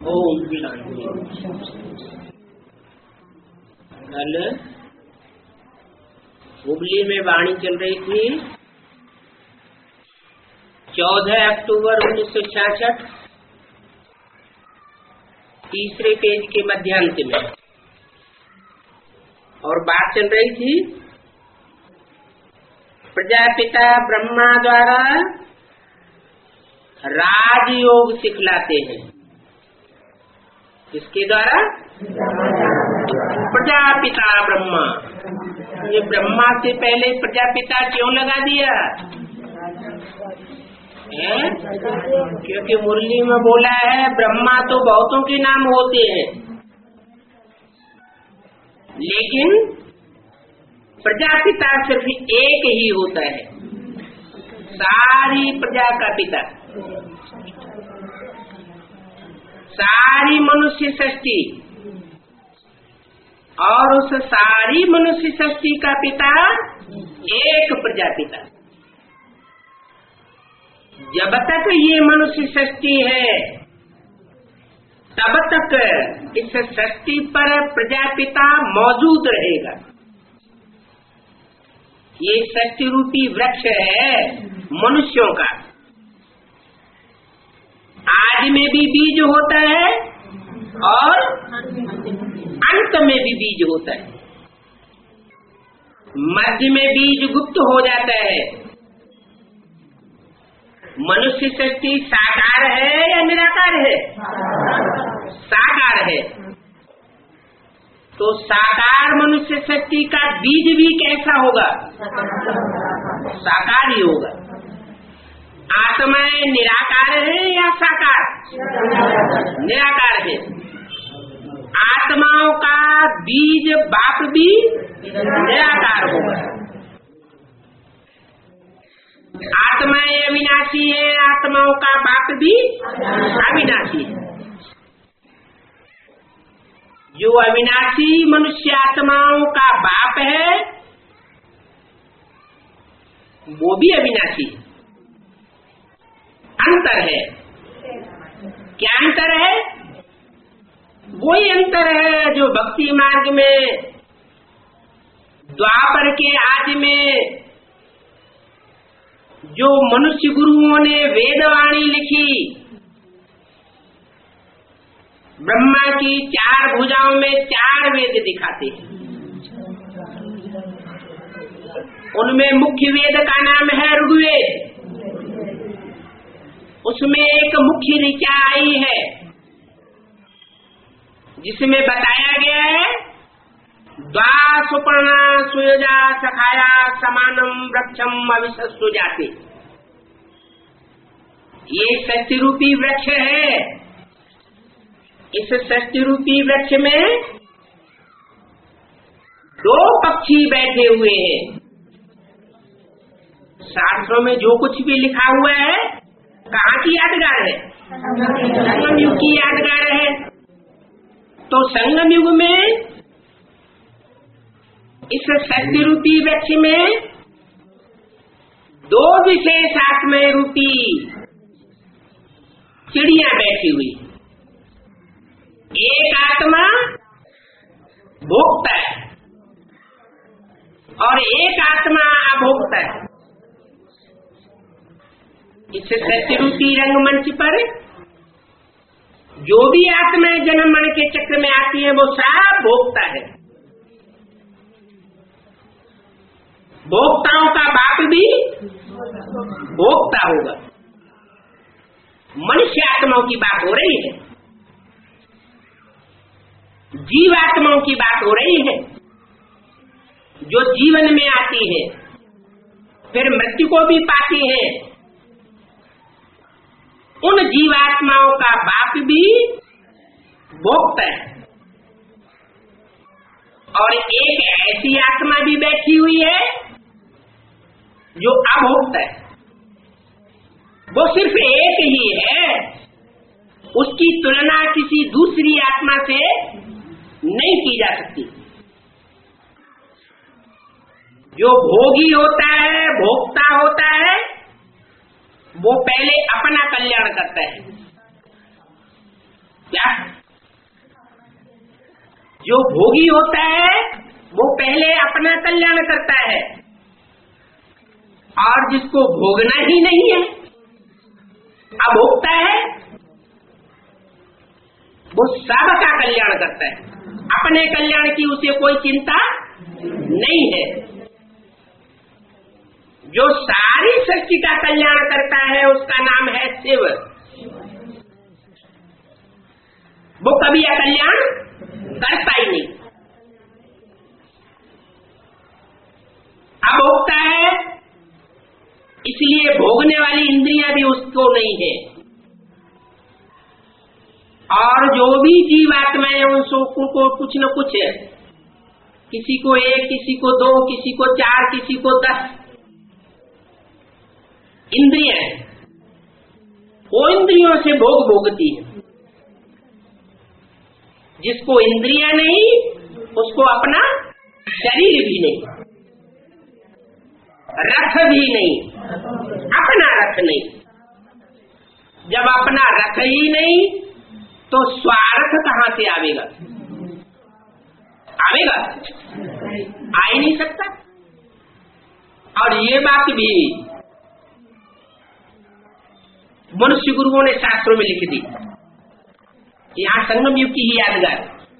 ओम शांति। कल हुबली में वाणी चल रही थी 14 अक्टूबर 1966, तीसरे पेज के मध्यांत में, और बात चल रही थी प्रजापिता ब्रह्मा द्वारा राजयोग सिखलाते हैं। किसके द्वारा? प्रजापिता ब्रह्मा। ये ब्रह्मा से पहले प्रजापिता क्यों लगा दिया है? क्योंकि मुरली में बोला है ब्रह्मा तो बहुतों के नाम होते हैं, लेकिन प्रजापिता सिर्फ एक ही होता है, सारी प्रजा का पिता, सारी मनुष्य सृष्टि, और उस सारी मनुष्य सृष्टि का पिता एक प्रजापिता। जब तक ये मनुष्य सृष्टि है तब तक इस सृष्टि पर प्रजापिता मौजूद रहेगा। ये सृष्टि रूपी वृक्ष है मनुष्यों का। आदि में भी बीज होता है और अंत में भी बीज होता है। मध्य में बीज गुप्त हो जाता है। मनुष्य सृष्टि साकार है या निराकार है? साकार है। तो साकार मनुष्य सृष्टि का बीज भी कैसा होगा? साकार ही होगा। आत्माएं निराकार है या साकार? निराकार है। आत्माओं का बीज बाप भी निराकार होगा। आत्माएं अविनाशी है, आत्माओं का बाप भी अविनाशी है। जो अविनाशी मनुष्य आत्माओं का बाप है वो भी अविनाशी है। अंतर है। क्या अंतर है? वही अंतर है जो भक्ति मार्ग में द्वापर के आदि में जो मनुष्य गुरुओं ने वेदवाणी लिखी, ब्रह्मा की 4 भुजाओं में 4 वेद दिखाते हैं। उनमें मुख्य वेद का नाम है ऋग्वेद। उसमें एक मुख्य ऋचा आई है जिसमें बताया गया है द्वा सुपर्णा सुयोजा सखाया समानम वृक्षम अविशस्तु जाति। ये सृष्टि रूपी वृक्ष है। इस सृष्टि रूपी वृक्ष में 2 पक्षी बैठे हुए हैं। शास्त्रों में जो कुछ भी लिखा हुआ है कहाँ की यादगार है? संगम युग की यादगार है। तो संगम युग में इस सृष्टि रूपी वृक्ष में 2 विशेष आत्माएं रूपी चिड़िया बैठी हुई। एक आत्मा भोक्ता है और एक आत्मा अभोक्ता है। इस सृष्टि रूपी रंगमंच पर जो भी आत्माएं जन्म मरण के चक्र में आती है वो सब भोक्ता है। भोक्ताओं का बाप भी भोक्ता होगा। मनुष्य आत्माओं की बात हो रही है, जीवात्माओं की बात हो रही है जो जीवन में आती है फिर मृत्यु को भी पाती है। उन जीवात्माओं का बाप भी भोक्ता है। और एक ऐसी आत्मा भी बैठी हुई है जो अभोक्ता है। वो सिर्फ एक ही है, उसकी तुलना किसी दूसरी आत्मा से नहीं की जा सकती। जो भोगी होता है, भोक्ता होता है, वो पहले अपना कल्याण करता है। क्या जो भोगी होता है वो पहले अपना कल्याण करता है, और जिसको भोगना ही नहीं है, अभोक्ता है, वो सबका कल्याण करता है। अपने कल्याण की उसे कोई चिंता नहीं है। जो सारी सृष्टि का कल्याण करता है उसका नाम है शिव। वो कभी अकल्याण करता ही नहीं। अभोक्ता है, इसलिए भोगने वाली इंद्रियां भी उसको नहीं है। और जो भी जीवात्माएं उन सुखों को कुछ न कुछ, किसी को 1, किसी को 2, किसी को 4, किसी को 10 इंद्रियां हैं, वो इंद्रियों से भोग भोगती है। जिसको इंद्रियां नहीं उसको अपना शरीर भी नहीं, रथ भी नहीं, अपना रथ नहीं। जब अपना रथ ही नहीं तो स्वार्थ कहां से आवेगा? आवेगा? आ ही नहीं सकता। और ये बात भी मनुष्य गुरुओं ने शास्त्रों में लिख दी। यहाँ संगम युग की ही यादगार।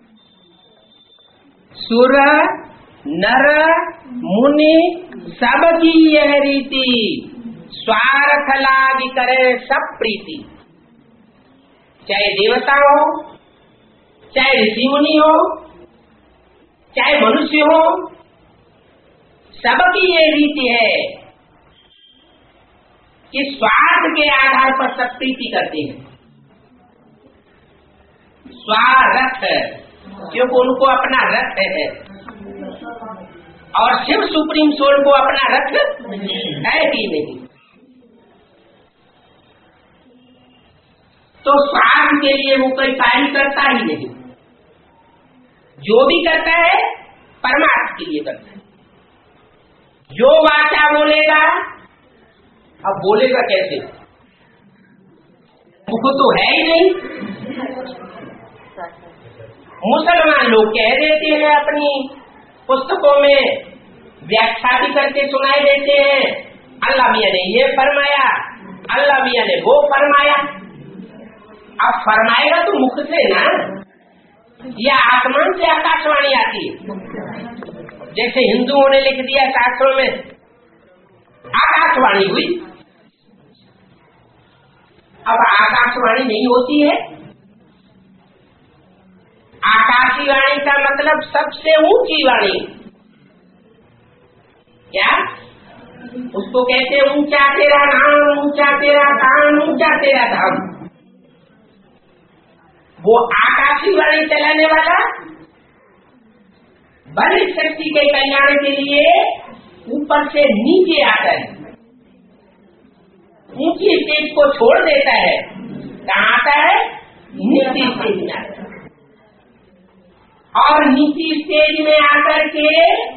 सुर नर मुनि सबकी यह रीति, स्वार्थ लागी करे सब प्रीति। चाहे देवता हो, चाहे ऋषि मुनि हो, चाहे मनुष्य हो, सबकी ये रीति है कि स्वार्थ के आधार पर सब प्रीति करते हैं। स्वार्थ, क्योंकि उनको अपना रथ है, और शिव सुप्रीम सोल को अपना रथ है ही नहीं। तो स्वार्थ के लिए वो कोई कार्य करता ही नहीं। जो भी करता है परमार्थ के लिए करता है। जो वाचा बोलेगा, अब बोलेगा कैसे? मुख तो है ही नहीं। मुसलमान लोग कह देते हैं, अपनी पुस्तकों में व्याख्या भी करके सुनाई देते हैं, अल्लाह मियां ने ये फरमाया, अल्लाह मियां ने वो फरमाया। अब फरमाएगा तो मुख से ना, या आसमान से आकाशवाणी आती है। जैसे हिंदुओं ने लिख दिया शास्त्रों में आकाशवाणी हुई। अब आकाशवाणी नहीं होती है। आकाशी वाणी का मतलब सबसे ऊंची वाणी। क्या उसको कहते? ऊंचा तेरा नाम, ऊंचा तेरा दान, ऊंचा तेरा धाम। वो आकाशी वाणी चलाने वाला बड़ी शक्ति के कल्याण के लिए ऊपर से नीचे आता है, ऊंची स्टेज को छोड़ देता है। कहाँ आता है? नीची स्टेज में आता है। और नीची स्टेज में आकर के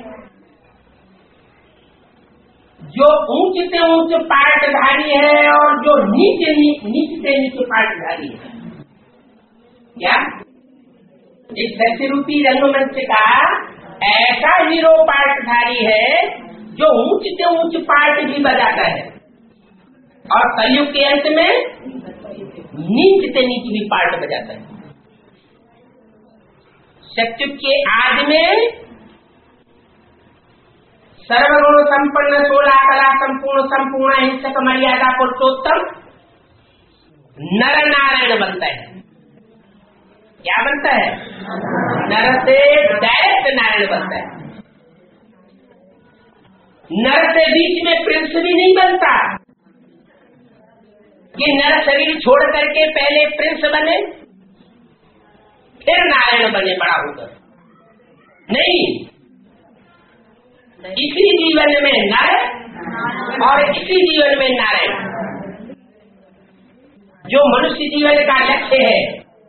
जो ऊंच से ऊंच पाठधारी है और जो नीच से नीचे पाठधारी है, क्या इस सत्य रूपी रंगमंच का ऐसा हीरो पाठधारी है जो ऊंच से ऊंच पाठ भी बजाता है, और कलयुग के अंत में नीच से नीच भी पाठ बजाता है। सत्युग के आदि में सर्वगुण संपन्न, 16 कला संपूर्ण, संपूर्ण अहिंसक, मर्यादा पुरुषोत्तम नर नारायण बनता है। क्या बनता है? नर से दैत्य नारायण बनता है। नर से बीच में प्रिंस भी नहीं बनता कि नर शरीर छोड़ करके पहले प्रिंस बने फिर नारायण बने बड़ा होकर। नहीं, इसी जीवन में नर और इसी जीवन में नारायण। जो मनुष्य जीवन का लक्ष्य है,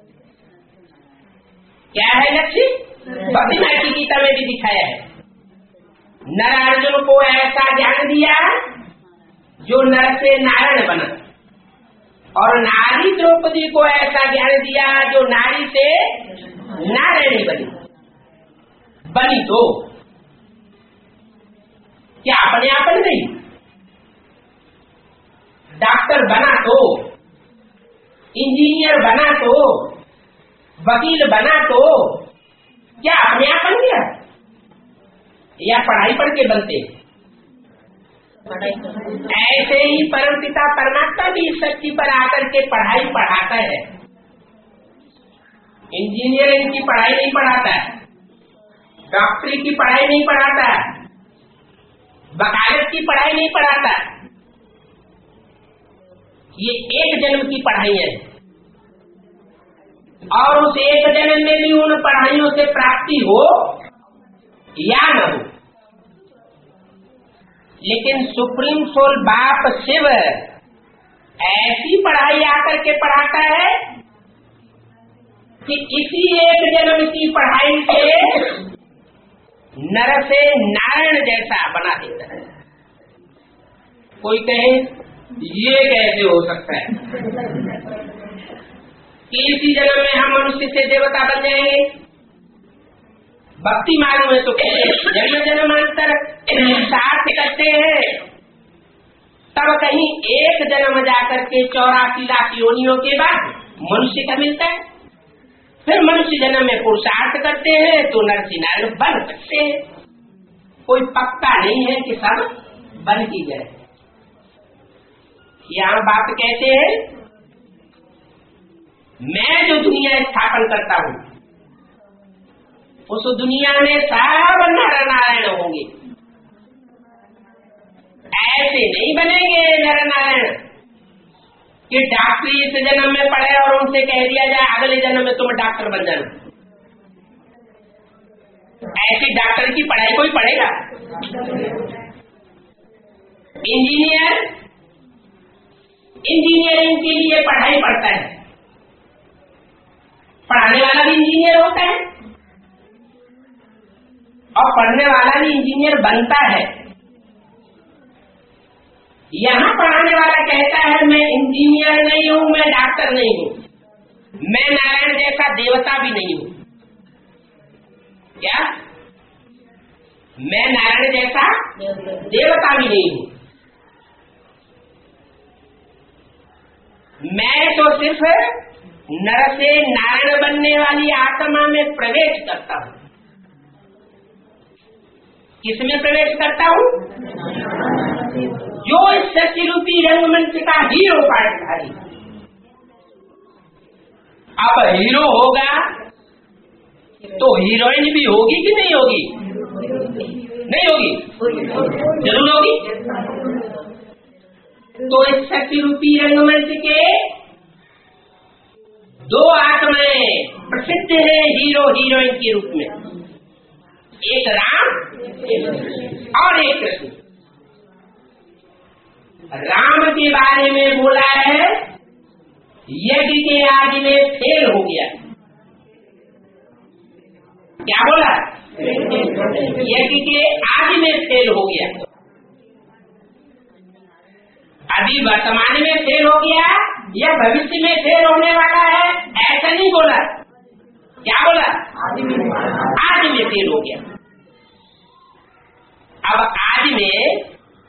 क्या है लक्ष्य? भक्ति की गीता में भी दिखाया है। नर अर्जुन को ऐसा ज्ञान दिया जो नर से नारायण बना, और नारी द्रौपदी को ऐसा ज्ञान दिया जो नारी से नारायणी बनी। बनी तो क्या अपने आप बन गई? डॉक्टर बना तो, इंजीनियर बना तो, वकील बना तो क्या अपने आप बन गया? या पढ़ाई पढ़ के बनते? ऐसे ही परमपिता परमात्मा भी इस सच्ची पर आकर के पढ़ाई पढ़ाता है। इंजीनियरिंग की पढ़ाई नहीं पढ़ाता है, डॉक्टरी की पढ़ाई नहीं पढ़ाता है, वकालत की पढ़ाई नहीं पढ़ाता। ये एक जन्म की पढ़ाई है और उस एक जन्म में भी उन पढ़ाइयों से प्राप्ति हो या न हो, लेकिन सुप्रीम सोल बाप शिव ऐसी पढ़ाई आकर के पढ़ाता है कि इसी एक जन्म की पढ़ाई से नर से नारायण जैसा बना देता है। कोई कहे ये कैसे हो सकता है कि इसी जन्म में हम मनुष्य से देवता बन जाएंगे? भक्ति मार्ग में तो जन्म जन्मांतर साथ करते हैं, तब कहीं एक जन्म जाकर के 84 लाख योनियों के बाद मनुष्य का मिलता है। फिर मनुष्य जन्म में पुरुषार्थ करते हैं तो नरसिंह नारायण बन सकते हैं। कोई पक्का नहीं है कि सब बन ही गए। यहाँ बात कहते हैं मैं जो दुनिया स्थापन करता हूँ उस दुनिया में सब नर नारायण होंगे। ऐसे नहीं बनेंगे नर नारायण कि डॉक्टरी इस जन्म में पढ़े और उनसे कह दिया जाए अगले जन्म में तुम डॉक्टर बन जाना। ऐसी डॉक्टर की पढ़ाई कोई पढ़ेगा? इंजीनियरिंग के लिए पढ़ाई पढ़ता है, पढ़ाने वाला भी इंजीनियर होता है और पढ़ने वाला भी इंजीनियर बनता है। यहाँ पढ़ाने वाला कहता है मैं इंजीनियर नहीं हूँ, मैं डॉक्टर नहीं हूँ, मैं नारायण जैसा देवता भी नहीं हूँ। क्या? मैं नारायण जैसा देवता भी नहीं हूँ, मैं तो सिर्फ नर से नारायण बनने वाली आत्मा में प्रवेश करता हूँ। किसमें प्रवेश करता हूँ? जो इस सच्ची रूपी रंगमंच का हीरो पाठधारी। अब हीरो होगा तो हीरोइन भी होगी कि नहीं होगी? नहीं होगी? जरूर होगी। तो इस सच्ची रूपी रंगमंच के दो आत्माएं प्रसिद्ध है हीरो हीरोइन के रूप में, एक राम और एक कृष्ण। राम के बारे में बोला है यज्ञ के आदि में फेल हो गया। क्या बोला? यज्ञ के आदि में फेल हो गया। अभी वर्तमान में फेल हो गया या भविष्य में फेल होने वाला है, ऐसा नहीं बोला। क्या बोला? आदि में फेल हो गया। अब आदि में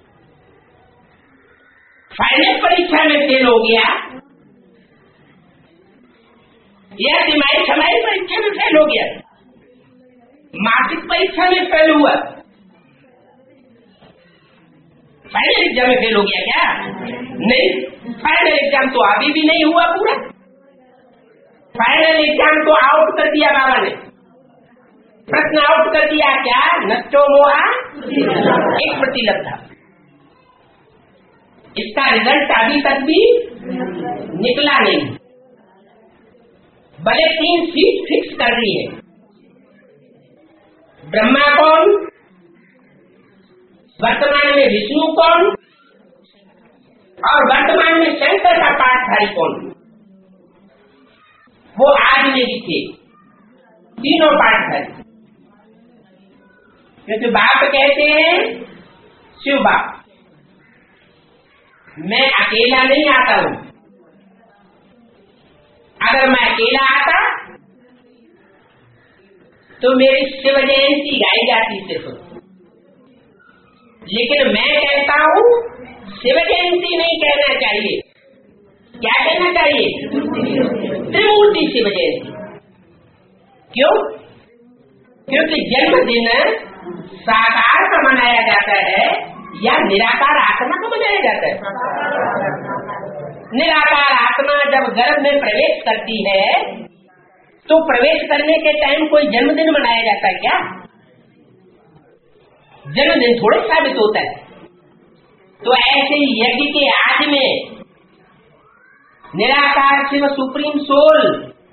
फाइनल परीक्षा में फेल हो गया या तिमाही छमाही परीक्षा में फेल हो गया, मासिक परीक्षा में फेल हुआ, फाइनल एग्जाम में फेल हो गया क्या? नहीं, फाइनल एग्जाम तो अभी भी नहीं हुआ पूरा। फाइनल एग्जाम तो आउट कर दिया बाबा ने, प्रश्न आउट कर दिया। क्या? नष्टो मोहा एक प्रतिलब्ध था। इसका रिजल्ट अभी तक भी निकला नहीं। भले 3 सीट फिक्स कर दी है। ब्रह्मा कौन, वर्तमान में विष्णु कौन और वर्तमान में शंकर का पाठधारी कौन, वो आज में भी थे तीनों पाठधारी। क्योंकि बाप कहते हैं शिव बाप, मैं अकेला नहीं आता हूं। अगर मैं अकेला आता तो मेरी शिव जयंती गाई जाती सिर्फ। लेकिन मैं कहता हूँ शिव जयंती नहीं कहना चाहिए, क्या कहना चाहिए? त्रिमूर्ति शिव जयंती। क्यों? क्योंकि जन्मदिन साकार का मनाया जाता है या निराकार आत्मा का मनाया जाता है? निराकार आत्मा जब गर्भ में प्रवेश करती है तो प्रवेश करने के टाइम कोई जन्मदिन मनाया जाता है क्या? जन्मदिन थोड़े साबित होता है। तो ऐसे ही यज्ञ के आदि में निराकार शिव सुप्रीम सोल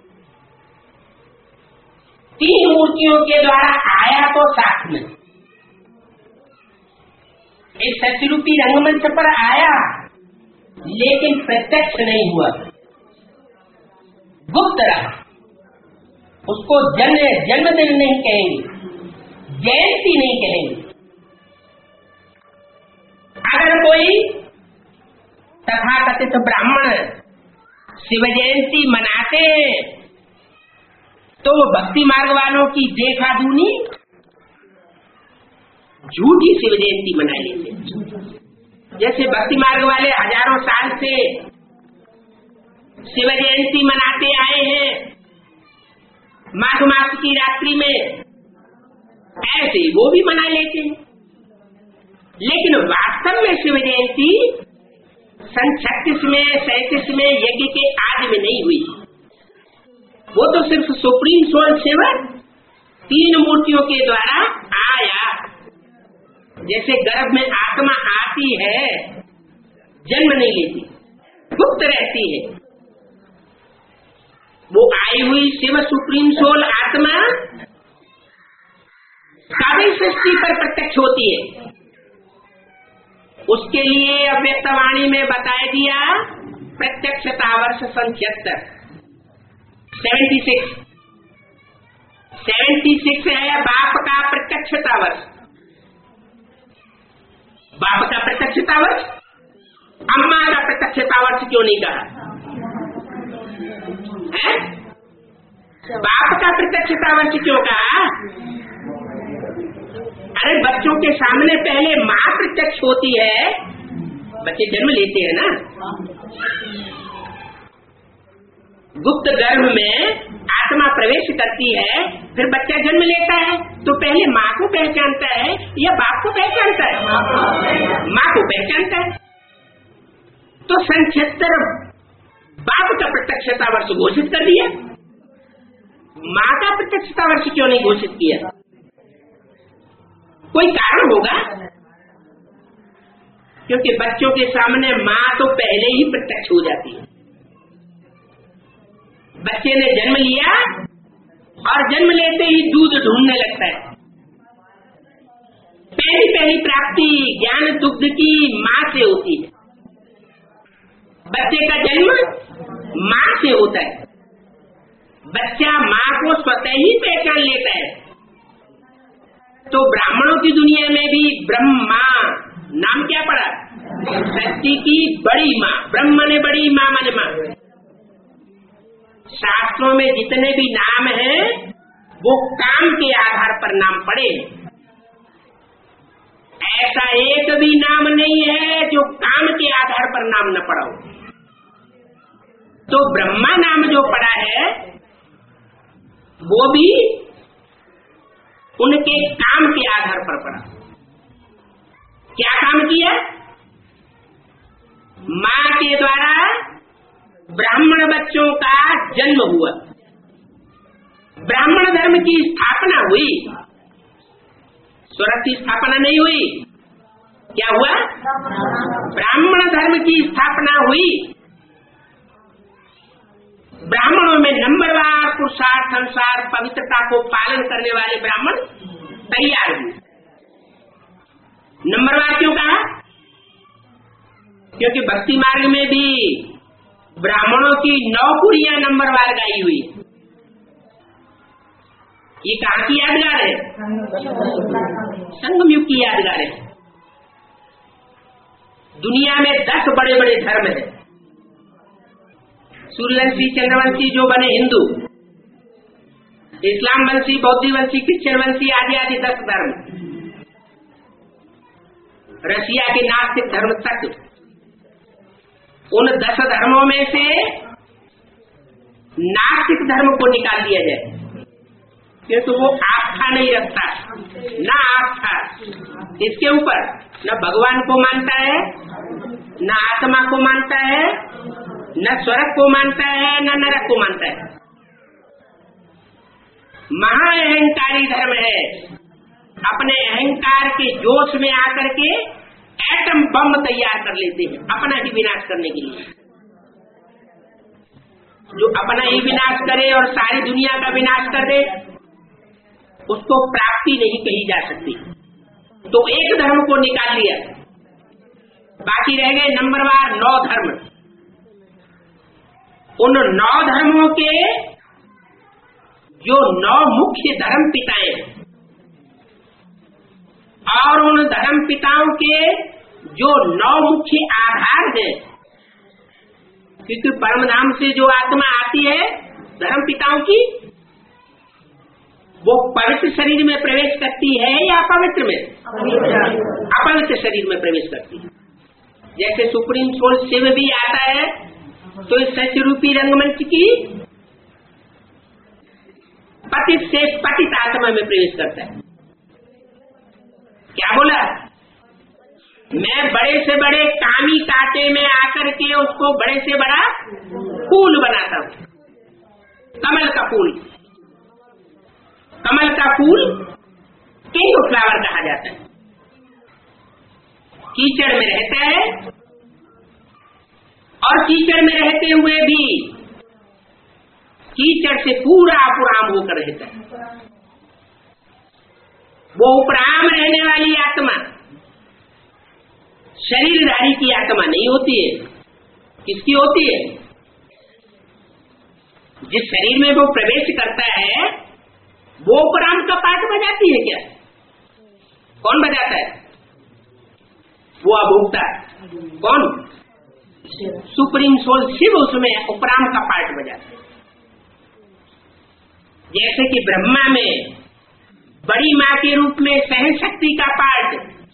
तीन मूर्तियों के द्वारा आया तो साथ में एक सत्यरूपी रंगमंच पर आया, लेकिन प्रत्यक्ष नहीं हुआ, गुप्त रहा। उसको जन्मदिन नहीं कहेंगे, जयंती नहीं कहेंगे। अगर कोई तथाकथित ब्राह्मण शिव जयंती मनाते तो वो भक्ति मार्ग वालों की देखा दूनी झूठी शिव जयंती मना लेते। जैसे भक्ति मार्ग वाले हजारों साल से शिव जयंती मनाते आए हैं माघ मास की रात्रि में, ऐसे वो भी मना लेते हैं। लेकिन वास्तव में शिव जयंती सन 36 में 37 में यज्ञ के आदि में नहीं हुई। वो तो सिर्फ सुप्रीम सोल शिव तीन मूर्तियों के द्वारा आया। जैसे गर्भ में आत्मा आती है, जन्म नहीं लेती, गुप्त रहती है। वो आई हुई शिव सुप्रीम सोल आत्मा सारी सृष्टि पर प्रत्यक्ष होती है। उसके लिए अव्यक्तवाणी में बताया दिया प्रत्यक्षता वर्ष सन 76 है बाप का प्रत्यक्षता वर्ष। बाप का प्रत्यक्षता वर्ष, अम्मा का प्रत्यक्षता वर्ष क्यों नहीं कहा है? बाप का प्रत्यक्षता वर्ष क्यों कहा? अरे बच्चों के सामने पहले माँ प्रत्यक्ष होती है, बच्चे जन्म लेते हैं ना, गुप्त गर्भ में आत्मा प्रवेश करती है, फिर बच्चा जन्म लेता है तो पहले माँ को पहचानता है या बाप को पहचानता है? माँ को पहचानता है। तो सन 76 बाप का प्रत्यक्षता वर्ष घोषित कर दिया, माँ का प्रत्यक्षता वर्ष क्यों नहीं घोषित किया? कोई कारण होगा, क्योंकि बच्चों के सामने माँ तो पहले ही प्रत्यक्ष हो जाती है। बच्चे ने जन्म लिया और जन्म लेते ही दूध ढूंढने लगता है। पहली प्राप्ति ज्ञान दुग्ध की माँ से होती है। बच्चे का जन्म माँ से होता है। बच्चा माँ को स्वतः ही पहचान लेता है। तो ब्राह्मणों की दुनिया में भी ब्रह्मा नाम क्या पड़ा? सृष्टि की बड़ी माँ। ब्रह्म ने बड़ी माँ माने माँ। शास्त्रों में जितने भी नाम हैं वो काम के आधार पर नाम पड़े। ऐसा एक भी नाम नहीं है जो काम के आधार पर नाम न पड़ा हो। तो ब्रह्मा नाम जो पड़ा है वो भी उनके काम के आधार पर पड़ा। क्या काम किया? माँ के द्वारा ब्राह्मण बच्चों का जन्म हुआ, ब्राह्मण धर्म की स्थापना हुई। स्वराज की स्थापना नहीं हुई, क्या हुआ? ब्राह्मण धर्म की स्थापना हुई। ब्राह्मणों में नंबरवार पुरुषार्थ अनुसार पवित्रता को पालन करने वाले ब्राह्मण तैयार हुए। नंबरवार क्यों कहा? क्योंकि भक्ति मार्ग में भी ब्राह्मणों की 9 कुड़ियां नंबरवार गाई हुई। ये कहाँ की यादगार है? संगम युग की यादगार है। दुनिया में 10 बड़े बड़े धर्म हैं। सूर्यवंशी चंद्रवंशी जो बने हिंदू, इस्लाम वंशी, बौद्ध वंशी, क्रिश्चियन वंशी आदि आदि 10 धर्म, रशिया के नास्तिक धर्म तक, उन 10 धर्मों में से नास्तिक धर्म को निकाल दिया जाए, क्योंकि वो आस्था नहीं रखता, ना आस्था इसके ऊपर, न भगवान को मानता है, न आत्मा को मानता है, न स्वर्ग को मानता है, न नरक को मानता है। महा अहंकारी धर्म है, अपने अहंकार के जोश में आकर के एटम बम तैयार कर लेते हैं अपना ही विनाश करने के लिए। जो अपना ही विनाश करे और सारी दुनिया का विनाश कर दे, उसको प्राप्ति नहीं कही जा सकती। तो एक धर्म को निकाल लिया, बाकी रह गए नंबरवार 9 धर्म। उन 9 धर्मों के जो 9 मुख्य धर्म पिताएं और उन धर्म पिताओं के जो 9 मुख्य आधार हैं, क्योंकि परम धाम से जो आत्मा आती है धर्म पिताओं की, वो पवित्र शरीर में प्रवेश करती है या अपवित्र में? अपवित्र शरीर में प्रवेश करती है। जैसे सुप्रीम सोल शिव भी आता है तो इस सच रूपी रंगमंच की पतित से पतित आत्मा में प्रवेश करता है। क्या बोला? मैं बड़े से बड़े कामी कांटे में आकर के उसको बड़े से बड़ा फूल बनाता हूँ। कमल का फूल, कमल का फूल किंग फ्लावर कहा जाता है। कीचड़ में रहता है और कीचड़ में रहते हुए भी कीचड़ से पूरा उपराम होकर रहता है। वो उपराम रहने वाली आत्मा शरीरधारी की आत्मा नहीं होती है। किसकी होती है? जिस शरीर में वो प्रवेश करता है वो उपराम का पाठ बजाती है क्या? कौन बजाता है? वो अभोक्ता। कौन? सुप्रीम सोल शिव उसमें उपराम का पाठ बजाता है। जैसे कि ब्रह्मा में बड़ी माँ के रूप में सहन शक्ति का पाठ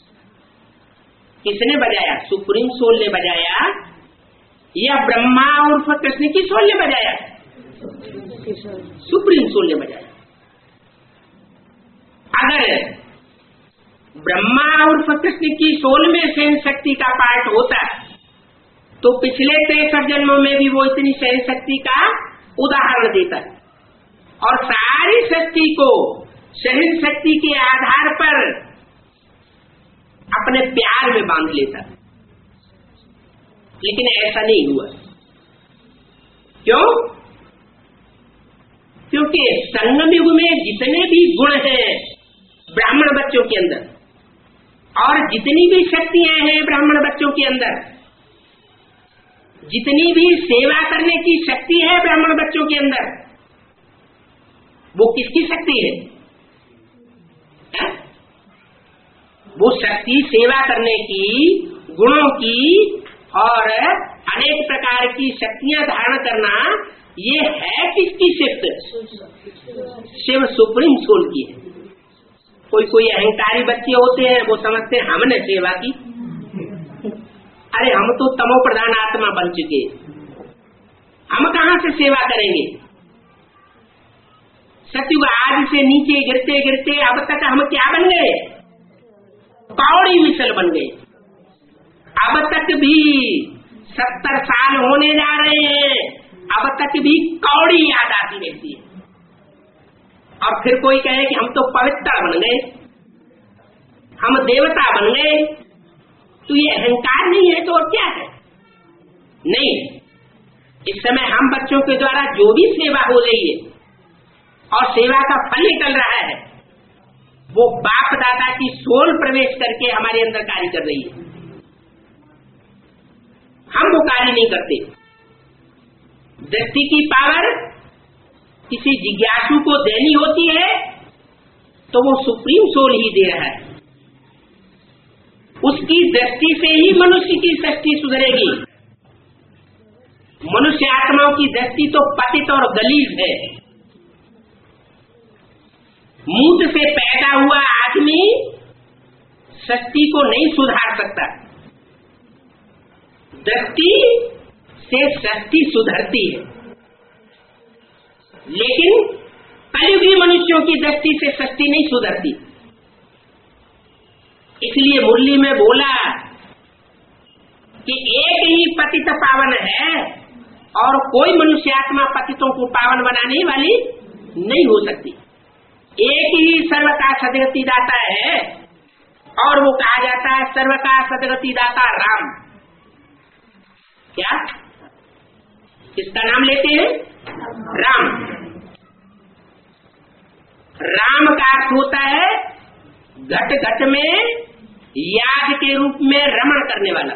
किसने बजाया? सुप्रीम सोल ने बजाया या ब्रह्मा और कृष्ण की सोल ने बजाया? सुप्रीम सोल ने बजाया। अगर ब्रह्मा और कृष्ण की सोल में सहन शक्ति का पाठ होता तो पिछले 63 जन्मों में भी वो इतनी सहन शक्ति का उदाहरण देता और सारी शक्ति को सहन शक्ति के आधार पर अपने प्यार में बांध लेता। लेकिन ऐसा नहीं हुआ। क्यों? क्योंकि संगम युग में जितने भी गुण हैं ब्राह्मण बच्चों के अंदर और जितनी भी शक्तियां हैं ब्राह्मण बच्चों के अंदर, जितनी भी सेवा करने की शक्ति है ब्राह्मण बच्चों के अंदर, वो किसकी शक्ति है? वो शक्ति सेवा करने की, गुणों की और अनेक प्रकार की शक्तियां धारण करना, ये है किसकी शिफ्ट? शिव सुप्रीम सोल की है। कोई अहंकारी बच्चे होते हैं, वो समझते हैं हमने सेवा की। अरे हम तो तमो प्रधान आत्मा बन चुके, हम कहां से सेवा करेंगे? सतयुग आज से नीचे गिरते गिरते अब तक हम क्या बन गए? कौड़ी मिसल बन गए। अब तक भी 70 साल होने जा रहे हैं, अब तक भी कौड़ी याद आती रहती है। और फिर कोई कहे कि हम तो पवित्र बन गए, हम देवता बन गए, तो ये अहंकार नहीं है तो और क्या है? नहीं, इस समय हम बच्चों के द्वारा जो भी सेवा हो रही है और सेवा का फल निकल रहा है, वो बाप दादा की सोल प्रवेश करके हमारे अंदर कार्य कर रही है। हम वो कार्य नहीं करते। दृष्टि की पावर किसी जिज्ञासु को देनी होती है तो वो सुप्रीम सोल ही दे रहा है। उसकी दृष्टि से ही मनुष्य की सृष्टि सुधरेगी। मनुष्य आत्माओं की दृष्टि तो पतित और गलीज है। मूत्र से पैदा हुआ आदमी सृष्टि को नहीं सुधार सकता। दृष्टि से सृष्टि सुधरती है, लेकिन कलयुगी मनुष्यों की दृष्टि से सृष्टि नहीं सुधरती। इसलिए मुरली में बोला कि एक ही पतित पावन है और कोई मनुष्य आत्मा पतितों को पावन बनाने वाली नहीं हो सकती। एक ही सर्व का सदगति दाता है और वो कहा जाता है सर्व का सदगति दाता राम। क्या किसका नाम लेते हैं? राम। राम का अर्थ होता है घट घट में याद के रूप में रमण करने वाला।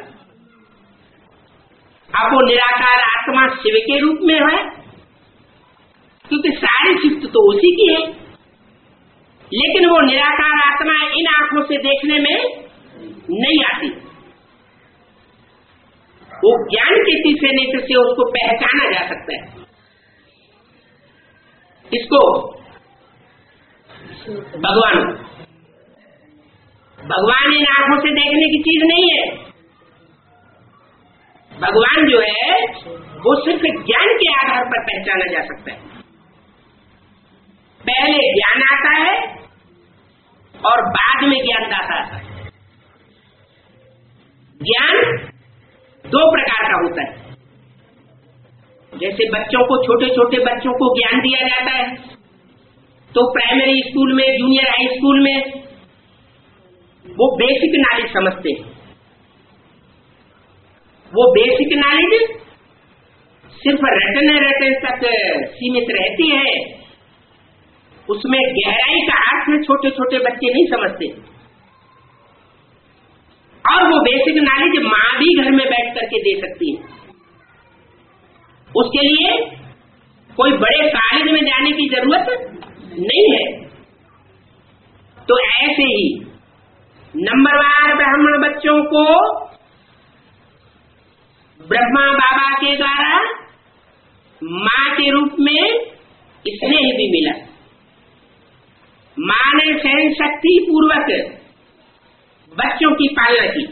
अब वो निराकार आत्मा शिव के रूप में है, क्योंकि सारी सिफ्त तो उसी की है, लेकिन वो निराकार आत्मा इन आंखों से देखने में नहीं आती। वो ज्ञान के तीसरे नेत्र से उसको पहचाना जा सकता है। इसको भगवान इन आंखों से देखने की चीज नहीं है। भगवान जो है वो सिर्फ ज्ञान के आधार पर पहचाना जा सकता है। पहले ज्ञान आता है और बाद में ज्ञानदाता आता है। ज्ञान दो प्रकार का होता है। जैसे बच्चों को, छोटे छोटे बच्चों को ज्ञान दिया जाता है, तो प्राइमरी स्कूल में, जूनियर हाई स्कूल में वो बेसिक नॉलेज समझते हैं। वो बेसिक नॉलेज सिर्फ रटन तक सीमित रहती है, उसमें गहराई का अर्थ में छोटे छोटे बच्चे नहीं समझते। और वो बेसिक नॉलेज माँ भी घर में बैठ करके दे सकती है। उसके लिए कोई बड़े कॉलेज में जाने की जरूरत नहीं है। तो ऐसे ही नंबरवार ब्राह्मण बच्चों को ब्रह्मा बाबा के द्वारा माँ के रूप में स्नेह भी मिला। माँ ने सहन शक्ति पूर्वक बच्चों की पालना की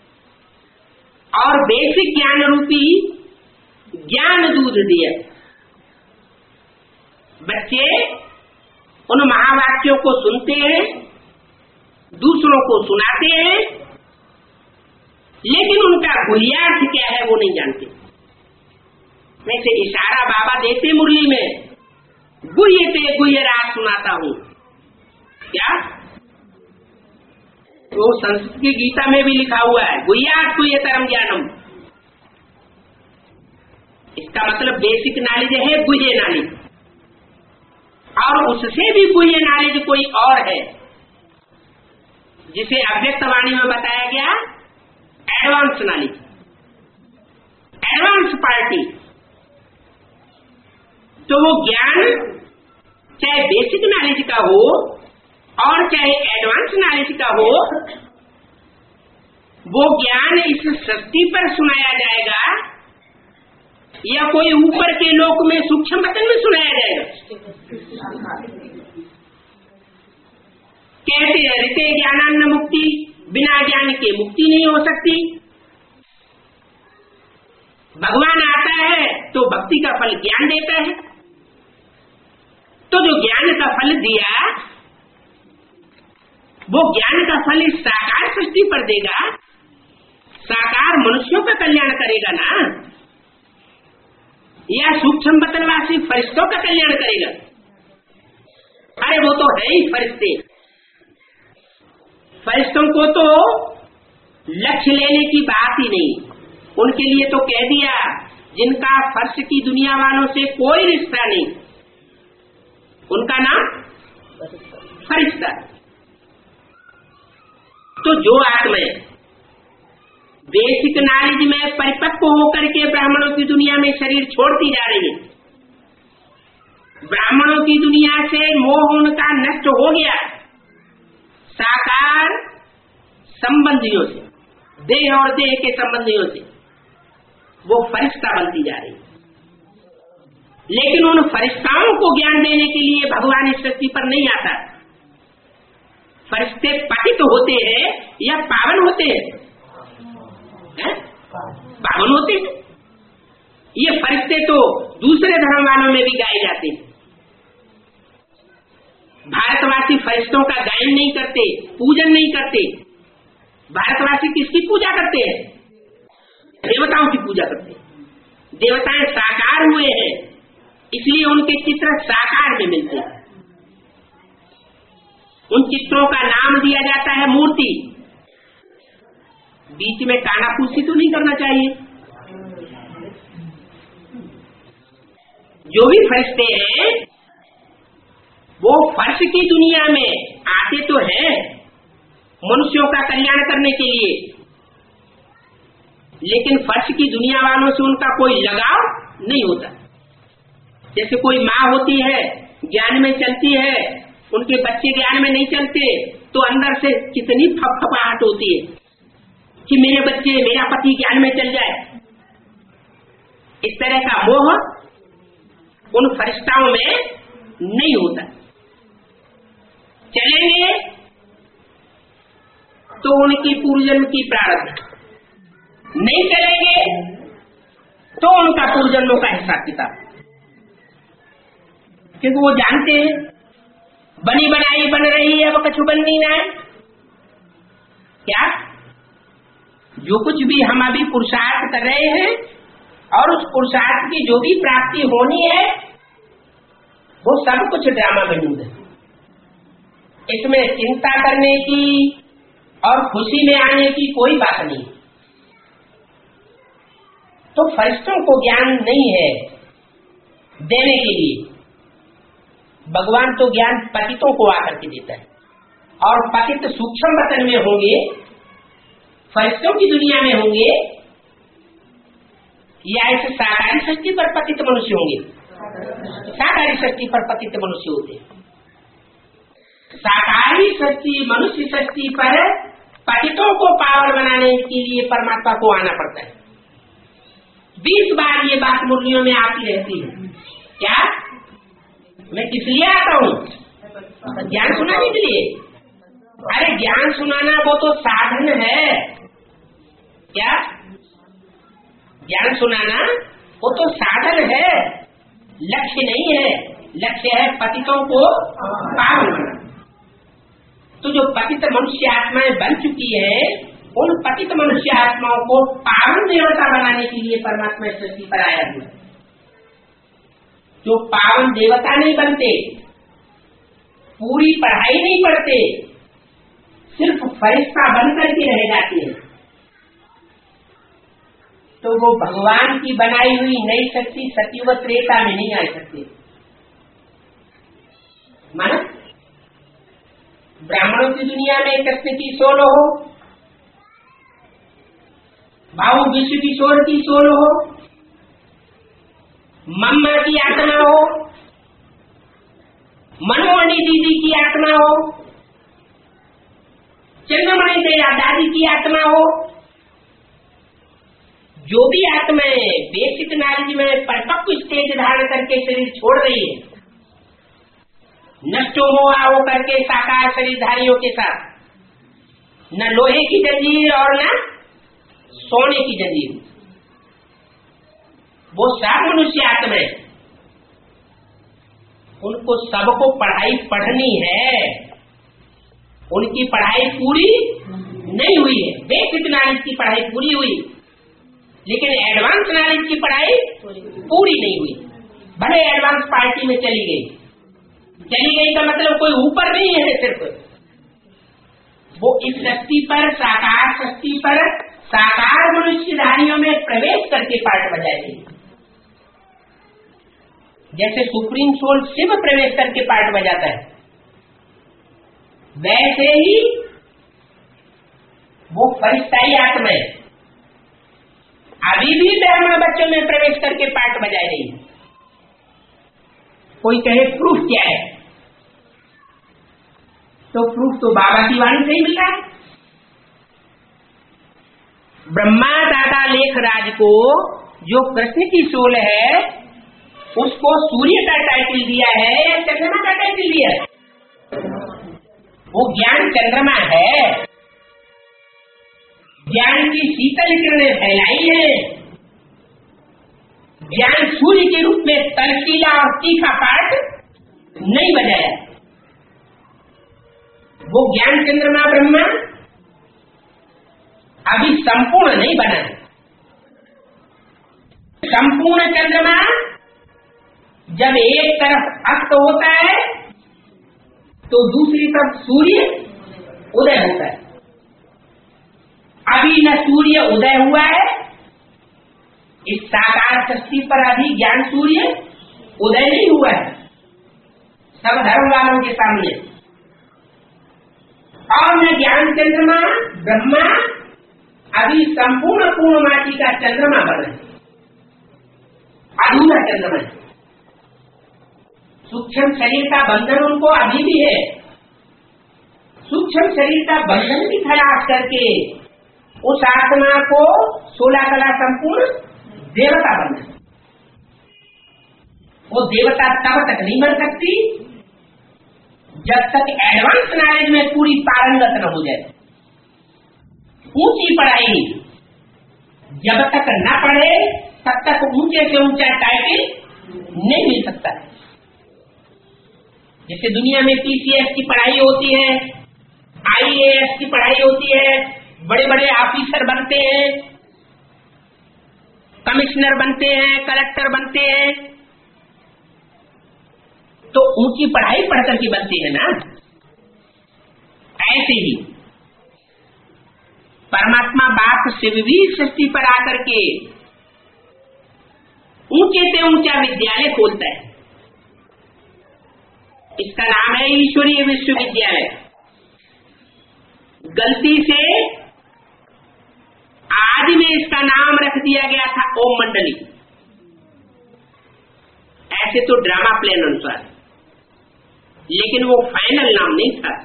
और बेसिक ज्ञान रूपी ज्ञान दूध दिया। बच्चे उन महावाक्यों को सुनते हैं, दूसरों को सुनाते हैं, लेकिन उनका गुह्यार्थ क्या है वो नहीं जानते। वैसे इशारा बाबा देते मुरली में, गुह्य ते गुह्य राग सुनाता हूँ। क्या तो संस्कृत की गीता में भी लिखा हुआ है, गुह्यार्थ गुह्य तरम ज्ञानम। इसका मतलब बेसिक नॉलेज है गुह्य नॉलेज, और उससे भी गुह्य नॉलेज कोई और है जिसे अव्यक्त वाणी में बताया गया एडवांस नॉलेज, एडवांस पार्टी। तो वो ज्ञान चाहे बेसिक नॉलेज का हो और चाहे एडवांस नॉलेज का हो, वो ज्ञान इस सृष्टि पर सुनाया जाएगा या कोई ऊपर के लोक में सूक्ष्म वचन में सुनाया जाएगा। कहते हैं ऋते ज्ञानान्न मुक्ति, बिना ज्ञान के मुक्ति नहीं हो सकती। भगवान आता है तो भक्ति का फल ज्ञान देता है, तो जो ज्ञान का फल दिया वो ज्ञान का फल इस साकार सृष्टि पर देगा, साकार मनुष्यों का कल्याण करेगा ना, या सूक्ष्म बतनवासी फरिश्तों का कल्याण करेगा? अरे वो तो है ही फरिश्ते। फरिश्तों को तो लक्ष्य लेने की बात ही नहीं, उनके लिए तो कह दिया जिनका फर्श की दुनिया वालों से कोई रिश्ता नहीं, उनका नाम फरिश्ता। तो जो आत्माएं बेसिक नॉलेज में परिपक्व होकर के ब्राह्मणों की दुनिया में शरीर छोड़ती जा रही है, ब्राह्मणों की दुनिया से मोह उनका नष्ट हो गया, साकार संबंधियों से, देह और देह के संबंधियों से वो फरिश्ता बनती जा रही है। लेकिन उन फरिश्ताओं को ज्ञान देने के लिए भगवान इस धरती पर नहीं आता, फरिश्ते पतित होते हैं या पावन होते हैं? पावन होते हैं। ये फरिश्ते तो दूसरे धर्म वालों में भी गाए जाते हैं। भारतवासी फरिश्तों का गायन नहीं करते, पूजन नहीं करते। भारतवासी किसकी पूजा करते हैं? देवताओं की पूजा करते हैं। देवताएं साकार हुए हैं, इसलिए उनके चित्र साकार में मिलते हैं। उन चित्रों का नाम दिया जाता है मूर्ति। बीच में कानाफूसी तो नहीं करना चाहिए। जो भी फरिश्ते हैं वो फर्श की दुनिया में आते तो हैं मनुष्यों का कल्याण करने के लिए, लेकिन फर्श की दुनिया वालों से उनका कोई लगाव नहीं होता। जैसे कोई माँ होती है, ज्ञान में चलती है, उनके बच्चे ज्ञान में नहीं चलते तो अंदर से कितनी फपफपाहट होती है कि मेरे बच्चे, मेरा पति ज्ञान में चल जाए। इस तरह का मोह उन फरिश्ताओं में नहीं होता। चलेंगे तो उनकी पूर्वजन्म की प्रारब्ध, नहीं चलेंगे तो उनका पूर्वजन्मों का हिसाब किताब, क्योंकि वो जानते हैं बनी बनाई बन रही है, वो कछु बननी ना है। क्या जो कुछ भी हम अभी पुरुषार्थ कर रहे हैं और उस पुरुषार्थ की जो भी प्राप्ति होनी है वो सब कुछ ड्रामा मौजूद है। इसमें चिंता करने की और खुशी में आने की कोई बात नहीं। तो फरिश्तों को ज्ञान नहीं है देने के लिए। भगवान तो ज्ञान पतितों को आकर के देता है, और पतित सूक्ष्म वतन में होंगे, फरिश्तों की दुनिया में होंगे, या इस साकारी सृष्टि पर पतित मनुष्य होंगे। साकारी सृष्टि पर पतित मनुष्य होते हैं। साकारी सृष्टि, मनुष्य सृष्टि पर पतितों को पावन बनाने के लिए परमात्मा को आना पड़ता है। 20 बार ये बात मुरलियों में आती रहती है। क्या मैं किस लिए आता हूँ? ज्ञान सुनाने के लिए। अरे ज्ञान सुनाना वो तो साधन है। क्या ज्ञान सुनाना वो तो साधन है, लक्ष्य नहीं है। लक्ष्य है पतितों को पावन बनाना। तो जो पतित मनुष्य आत्माएं बन चुकी है, उन पतित मनुष्य आत्माओं को पावन देवता बनाने के लिए परमात्मा इस सृष्टि पर आया हुआ। जो पावन देवता नहीं बनते, पूरी पढ़ाई नहीं पढ़ते, सिर्फ फरिश्ता बनकर के रह जाते हैं, तो वो भगवान की बनाई हुई नई शक्ति सतयुग त्रेता में नहीं आ सकते। माना ब्राह्मणों की दुनिया में कृष्ण की सोल हो, भाऊ विश्व किशोर की सोल हो, मम्मा की आत्मा हो, मनमोहनी दीदी की आत्मा हो, चंद्रमणि तेरा दादी की आत्मा हो, जो भी आत्माएं बेसिक नॉलेज में परिपक्व स्टेज धारण करके शरीर छोड़ रही है, नष्टो मोहा हो करके साकार शरीरधारियों के साथ, न लोहे की जंजीर और न सोने की जंजीर, वो सब मनुष्य आत्माएं, उनको सबको पढ़ाई पढ़नी है। उनकी पढ़ाई पूरी नहीं हुई है। बेसिक नॉलेज की पढ़ाई पूरी हुई, लेकिन एडवांस नॉलेज की पढ़ाई पूरी नहीं हुई। भले एडवांस पार्टी में चली गई का मतलब कोई ऊपर नहीं है, सिर्फ वो इस शक्ति पर, साकार शक्ति पर, साकार मनुष्यधारियों में प्रवेश करके पाठ बजाएगी। जैसे सुप्रीम सोल शिव प्रवेश करके पाठ बजाता है, वैसे ही वो फरिश्ताई आत्माएं अभी भी ब्राह्मण बच्चों में प्रवेश करके पाठ बजाए रही है। कोई कहे प्रूफ क्या है, तो प्रूफ तो बाबा की वाणी से ही मिल रहा है। ब्रह्मा दादा लेखराज को जो कृष्ण की सोल है, उसको सूर्य का टाइटल दिया है या चंद्रमा का टाइटल दिया है? वो ज्ञान चंद्रमा है, ज्ञान की शीतल किरणें फैलाई है, ज्ञान सूर्य के रूप में तर्कीला और तीखा पाठ नहीं बजाया। वो ज्ञान चंद्रमा ब्रह्मा अभी संपूर्ण नहीं बना। संपूर्ण चंद्रमा जब एक तरफ अस्त होता है तो दूसरी तरफ सूर्य उदय होता है। अभी न सूर्य उदय हुआ है, इस साकार सृष्टि पर अभी ज्ञान सूर्य उदय नहीं हुआ है सब धर्म वालों के सामने। और न ज्ञान चंद्रमा ब्रह्मा अभी संपूर्ण पूर्णमासी का चंद्रमा बना है, अधूरा चंद्रमा है। सूक्ष्म शरीर का बंधन उनको अभी भी है। सूक्ष्म शरीर का बंधन भी खलास करके उस आत्मा को 16 कला संपूर्ण देवता बनना। वो देवता तब तक नहीं बन सकती जब तक एडवांस नॉलेज में पूरी पारंगत न हो जाए। ऊंची पढ़ाई जब तक न पढ़े तब तक ऊंचे से ऊंचा टाइटल नहीं मिल सकता। जैसे दुनिया में पीसीएस की पढ़ाई होती है, आईएएस की पढ़ाई होती है, बड़े बड़े ऑफिसर बनते हैं, कमिश्नर बनते हैं, कलेक्टर बनते हैं, तो ऊंची पढ़ाई पढ़ करके बनती है ना। ऐसे ही परमात्मा बाप शिव भी सृष्टि पर आकर के ऊंचे से ऊंचा विद्यालय खोलता है। इसका नाम है ईश्वरीय विश्वविद्यालय। गलती से आदि में इसका नाम रख दिया गया था ओम मंडली, ऐसे तो ड्रामा प्लान अनुसार, लेकिन वो फाइनल नाम नहीं था।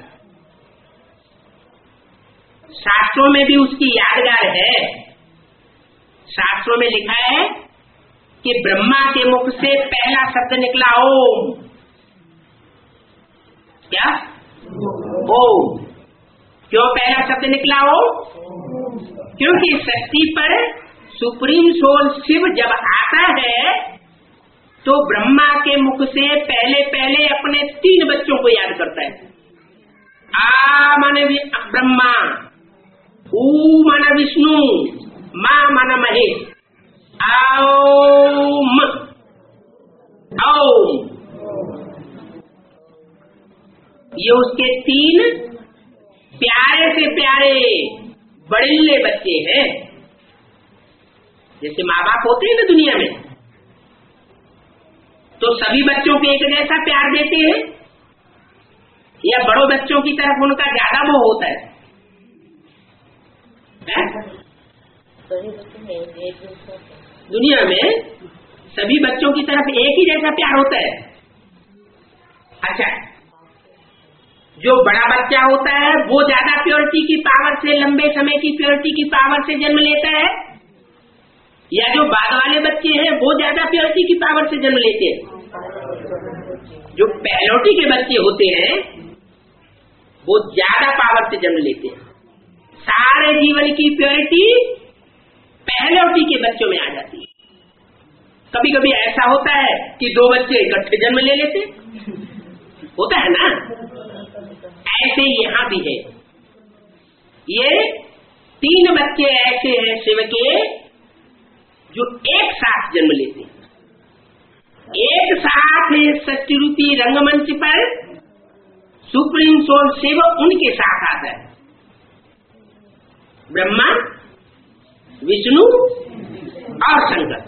शास्त्रों में भी उसकी यादगार है। शास्त्रों में लिखा है कि ब्रह्मा के मुख से पहला शब्द निकला ओम। क्या? ओम। क्यों पहला शब्द निकला ओम? क्योंकि सृष्टि पर सुप्रीम सोल शिव जब आता है तो ब्रह्मा के मुख से पहले पहले अपने 3 बच्चों को याद करता है। आ माने ब्रह्मा, ऊ माना विष्णु, मां माना महेश। ओम ओम, ये उसके 3 प्यारे से प्यारे बड़िल्ले बच्चे हैं। जैसे माँ बाप होते हैं ना दुनिया में, तो सभी बच्चों को एक जैसा प्यार देते हैं या बड़ों बच्चों की तरफ उनका ज्यादा मोह होता है? दुनिया में सभी बच्चों की तरफ एक ही जैसा प्यार होता है। अच्छा, जो बड़ा बच्चा होता है वो ज्यादा प्योरिटी की पावर से, लंबे समय की प्योरिटी की पावर से जन्म लेता है, या जो बाद वाले बच्चे हैं वो ज्यादा प्योरिटी की पावर से जन्म लेते हैं? जो पहलौटी के बच्चे होते हैं वो ज्यादा पावर से जन्म लेते हैं। सारे जीवन की प्योरिटी पहलौटी के बच्चों में आ जाती है। कभी कभी ऐसा होता है कि 2 बच्चे इकट्ठे जन्म ले लेते, होता है ना। ऐसे यहां भी है। ये 3 बच्चे ऐसे हैं शिव के जो एक साथ जन्म लेते हैं। एक साथ सृष्टि रूपी रंगमंच पर सुप्रीम सोल शिव उनके साथ आता है। ब्रह्मा, विष्णु और शंकर।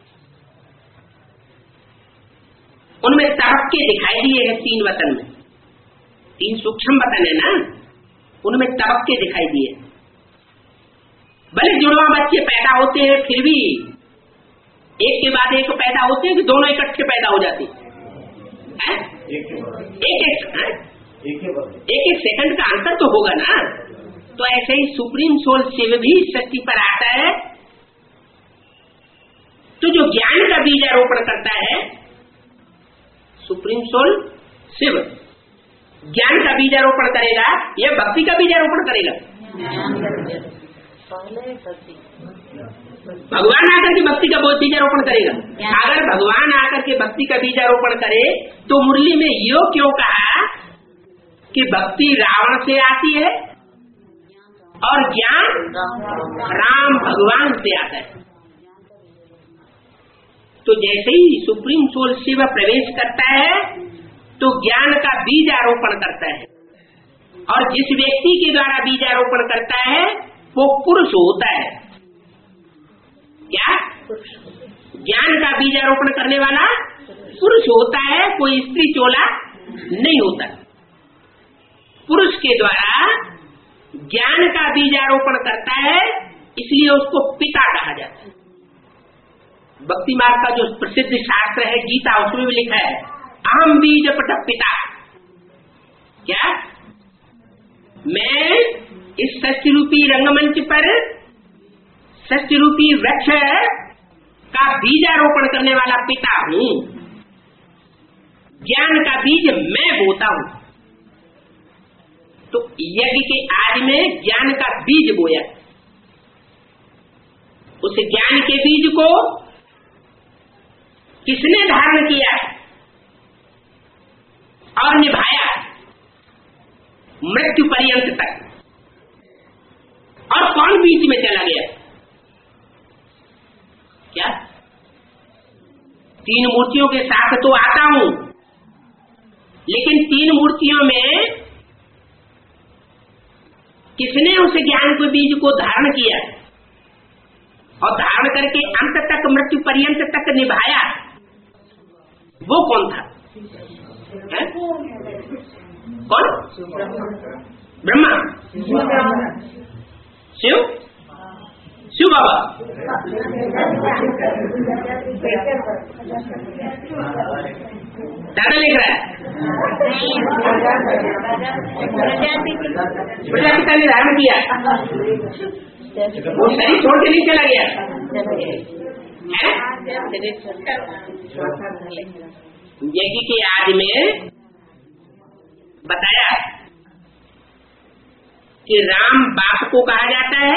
उनमें तबक्के दिखाई दिए हैं 3 वतन में। 3 सूक्ष्म वतन है ना, उनमें तबक्के दिखाई दिए। भले जुड़वा बच्चे पैदा होते हैं फिर भी एक के बाद एक पैदा होते हैं कि दोनों इकट्ठे पैदा हो जाते हैं? एक सेकंड का अंतर तो होगा ना। तो ऐसे ही सुप्रीम सोल शिव भी शक्ति पर आता है, तो जो ज्ञान का बीजारोपण करता है सुप्रीम सोल शिव, ज्ञान का बीजारोपण करेगा या भक्ति का बीजारोपण करेगा? भगवान आकर के भक्ति का बीजारोपण करेगा। अगर भगवान आकर के भक्ति का बीजारोपण करे तो मुरली में यो क्यों कहा कि भक्ति रावण से आती है और ज्ञान राम भगवान से आता है? तो जैसे ही सुप्रीम सोल शिव प्रवेश करता है तो ज्ञान का बीज आरोपण करता है, और जिस व्यक्ति के द्वारा बीजारोपण करता है वो पुरुष होता है। क्या? ज्ञान का बीजारोपण करने वाला पुरुष होता है, कोई स्त्री चोला नहीं होता। पुरुष के द्वारा ज्ञान का बीजारोपण करता है, इसलिए उसको पिता कहा जाता है। भक्ति मार्ग का जो प्रसिद्ध शास्त्र है गीता, उसमें भी लिखा है अहम बीज पट पिता। क्या? मैं इस षष्ठ रूपी रंगमंच पर षष्ठ रूपी वृक्ष का बीजारोपण करने वाला पिता हूँ। ज्ञान का बीज मैं बोता हूँ। तो यज्ञ के आज में ज्ञान का बीज बोया, उस ज्ञान के बीज को किसने धारण किया और निभाया मृत्यु पर्यंत तक, और कौन बीच में चला गया? क्या? तीन मूर्तियों के साथ तो आता हूं, लेकिन तीन मूर्तियों में किसने उस ज्ञान के बीज को धारण किया और धारण करके अंत तक मृत्यु पर्यंत तक निभाया? वो कौन था? है? कौन? ब्रह्मा? शिव? शिव बाबा? दादा लिख रहा है प्रजापिता ने धारण किया, वो शरीर छोड़ के नहीं चला गया है? यज्ञ के आज में बताया कि राम बाप को कहा जाता है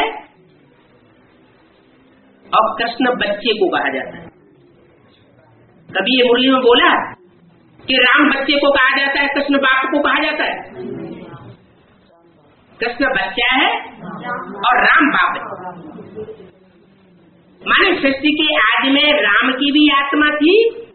और कृष्ण बच्चे को कहा जाता है। कभी ये मुरली में बोला कि राम बच्चे को कहा जाता है, कृष्ण बाप को कहा जाता है? कृष्ण बच्चा है और राम बाप है। माने सृष्टि के आदि में राम की भी आत्मा थी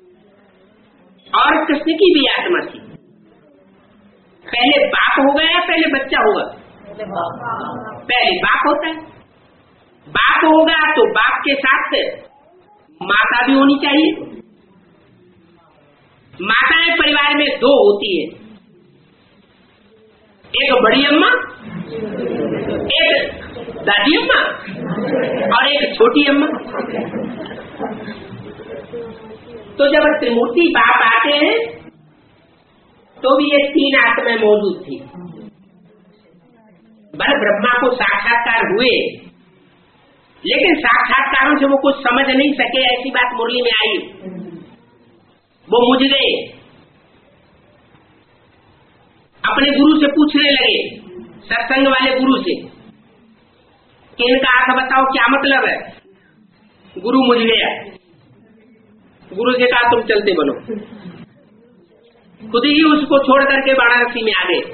और कृष्ण की भी आत्मा थी। पहले बाप होगा या पहले बच्चा होगा? पहले बाप होता है। बाप होगा तो बाप के साथ माता भी होनी चाहिए। माताएं परिवार में दो होती है, एक बड़ी अम्मा, एक दादी अम्मा और एक छोटी अम्मा। तो जब त्रिमूर्ति बाप आते हैं तो भी ये तीन आत्माएं मौजूद थी। बल ब्रह्मा को साक्षात्कार हुए, लेकिन साक्षात्कारों से वो कुछ समझ नहीं सके, ऐसी बात मुरली में आई। वो मुझ गए, अपने गुरु से पूछने लगे, सत्संग वाले गुरु से, कि इनका अर्थ बताओ क्या मतलब है। गुरु मुझ गया। गुरु से कहा तुम चलते बनो। खुद ही उसको छोड़ करके वाराणसी में आ गए।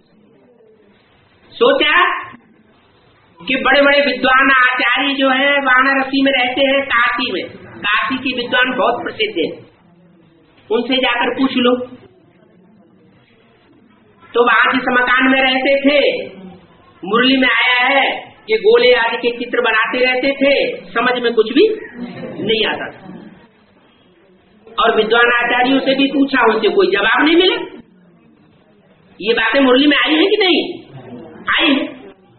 सोचा कि बड़े बड़े विद्वान आचार्य जो है वाराणसी में रहते हैं, काशी में, काशी की विद्वान बहुत प्रसिद्ध है, उनसे जाकर पूछ लो। तो वहां जिस मकान में रहते थे, मुरली में आया है कि गोले आदि के चित्र बनाते रहते थे, समझ में कुछ भी नहीं आता था। और विद्वान आचार्यों से भी पूछा, उनसे कोई जवाब नहीं मिला। ये बातें मुरली में आई है कि नहीं आई है?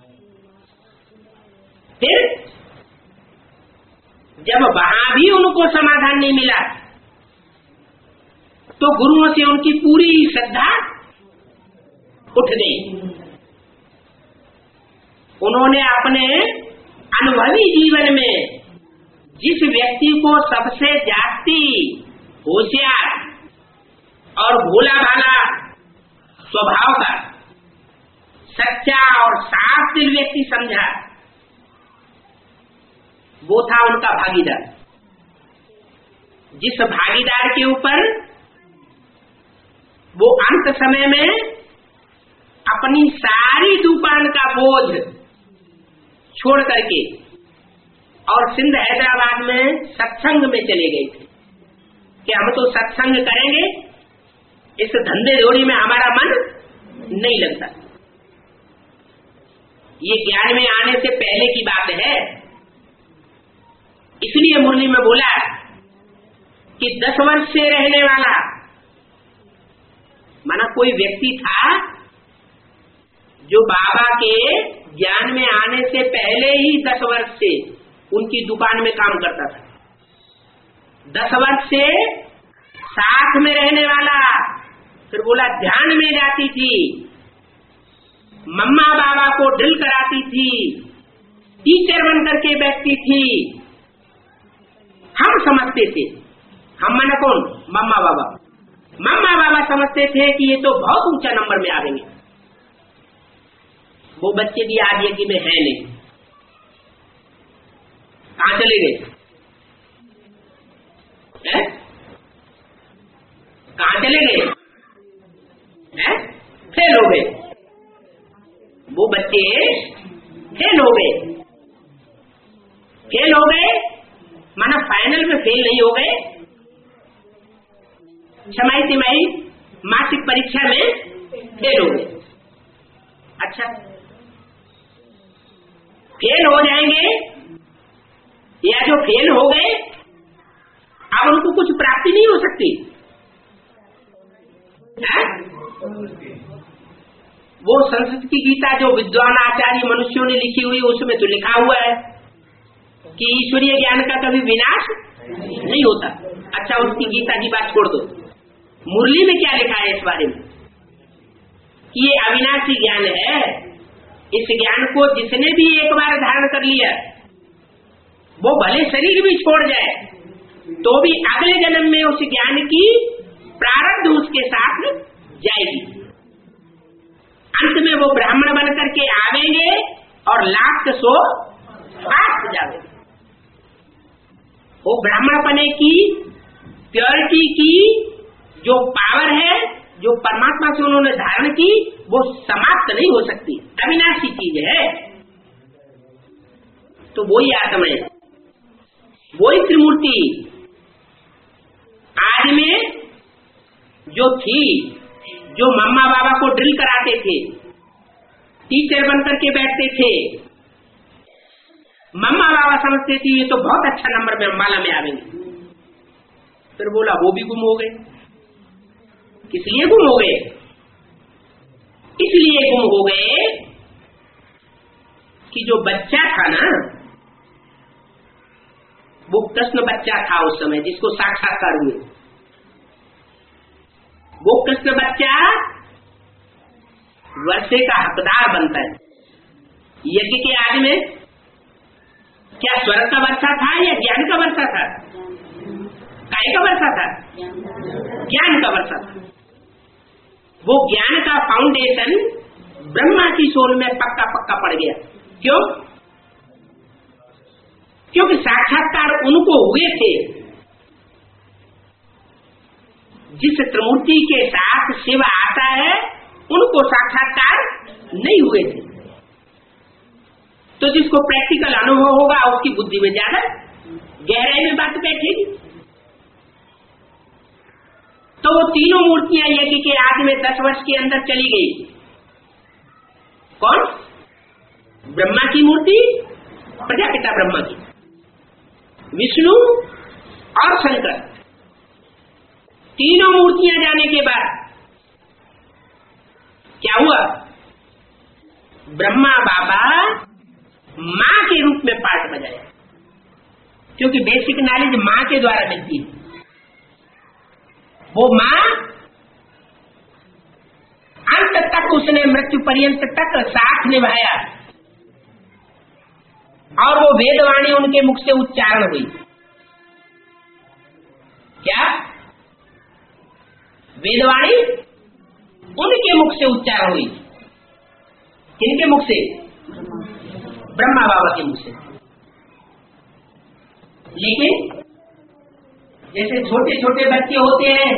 फिर जब वहां भी उनको समाधान नहीं मिला तो गुरुओं से उनकी पूरी श्रद्धा उठ गई। उन्होंने अपने अनुभवी जीवन में जिस व्यक्ति को सबसे जास्ती होशियार और भोला भाला स्वभाव का सच्चा और साफ दिल व्यक्ति समझा, वो था उनका भागीदार। जिस भागीदार के ऊपर वो अंत समय में अपनी सारी दुकान का बोझ छोड़ करके और सिंध हैदराबाद में सत्संग में चले गए थे कि हम तो सत्संग करेंगे, इस धंधे दौड़ी में हमारा मन नहीं लगता। ये ज्ञान में आने से पहले की बात है। इसलिए मुरली में बोला कि 10 वर्ष से रहने वाला, माना कोई व्यक्ति था जो बाबा के ज्ञान में आने से पहले ही 10 वर्ष से उनकी दुकान में काम करता था। 10 वर्ष से साथ में रहने वाला, फिर बोला ध्यान में जाती थी, मम्मा बाबा को ड्रिल कराती थी, टीचर बन करके बैठती थी। हम समझते थे, हम माने कौन? मम्मा बाबा। मम्मा बाबा समझते थे कि ये तो बहुत ऊंचा नंबर में आएंगे। वो बच्चे भी आज ये कि में है नहीं, कहां चले गए? कहां चले गए? फेल हो गए। वो बच्चे फेल हो गए। फेल हो गए माना फाइनल में फेल नहीं हो गए, छमाही तिमाही मासिक परीक्षा में फेल हो गए। अच्छा, फेल हो जाएंगे या जो फेल हो गए अब उनको कुछ प्राप्ति नहीं हो सकती है? वो संस्कृत की गीता जो विद्वान आचार्य मनुष्यों ने लिखी हुई, उसमें तो लिखा हुआ है कि ईश्वरीय ज्ञान का कभी विनाश नहीं होता। अच्छा, उसकी गीता की बात छोड़ दो, मुरली में क्या लिखा है इस बारे में कि ये अविनाशी ज्ञान है। इस ज्ञान को जिसने भी एक बार धारण कर लिया, वो भले शरीर भी छोड़ जाए तो भी अगले जन्म में उस ज्ञान की प्रारब्ध उसके साथ जाएगी। अंत में वो ब्राह्मण बन करके आवेंगे और लाख सो फास्ट जावेंगे। वो ब्राह्मण बने की प्योरिटी की जो पावर है, जो परमात्मा से उन्होंने धारण की, वो समाप्त नहीं हो सकती, अविनाशी चीज है। तो वही आत्मा है, वही त्रिमूर्ति आज में जो थी, जो मम्मा बाबा को ड्रिल कराते थे, टीचर बन करके बैठते थे, मम्मा बाबा समझते थे ये तो बहुत अच्छा नंबर में माला में आवेंगे। फिर बोला वो भी गुम हो गए। किस लिए गुम हो गए? इसलिए गुम हो गए कि जो बच्चा था ना, वो कृष्ण बच्चा था उस समय जिसको साक्षात्कार हुए। वो कृष्ण बच्चा वर्षे का हकदार बनता है। यज्ञ के आदि में क्या स्वर्ग का वर्षा था या ज्ञान का वर्षा था? काय का वर्षा था? ज्ञान का वर्षा था। वो ज्ञान का फाउंडेशन ब्रह्मा की सोल में पक्का पक्का पड़ गया। क्यों? क्योंकि साक्षात्कार उनको हुए थे जिस त्रिमूर्ति के साथ शिव आता है, उनको साक्षात्कार नहीं हुए थे। तो जिसको प्रैक्टिकल अनुभव होगा उसकी बुद्धि में ज्यादा गहराई में बात बैठेगी। तो वो तीनों मूर्तियां यज्ञ के आदि में 10 वर्ष के अंदर चली गई। कौन? ब्रह्मा की मूर्ति, प्रजापिता ब्रह्मा की, विष्णु और शंकर, तीनों मूर्तियां जाने के बाद क्या हुआ? ब्रह्मा बाबा मां के रूप में पाठ बजाया, क्योंकि बेसिक नॉलेज मां के द्वारा मिलती है। वो मां अंत तक उसने मृत्यु पर्यंत तक साथ निभाया और वो वेदवाणी उनके मुख से उच्चारण हुई। क्या वेदवाणी उनके मुख से उच्चारण हुई। किनके मुख से? ब्रह्मा बाबा के मुख से। लेकिन जैसे छोटे छोटे बच्चे होते हैं,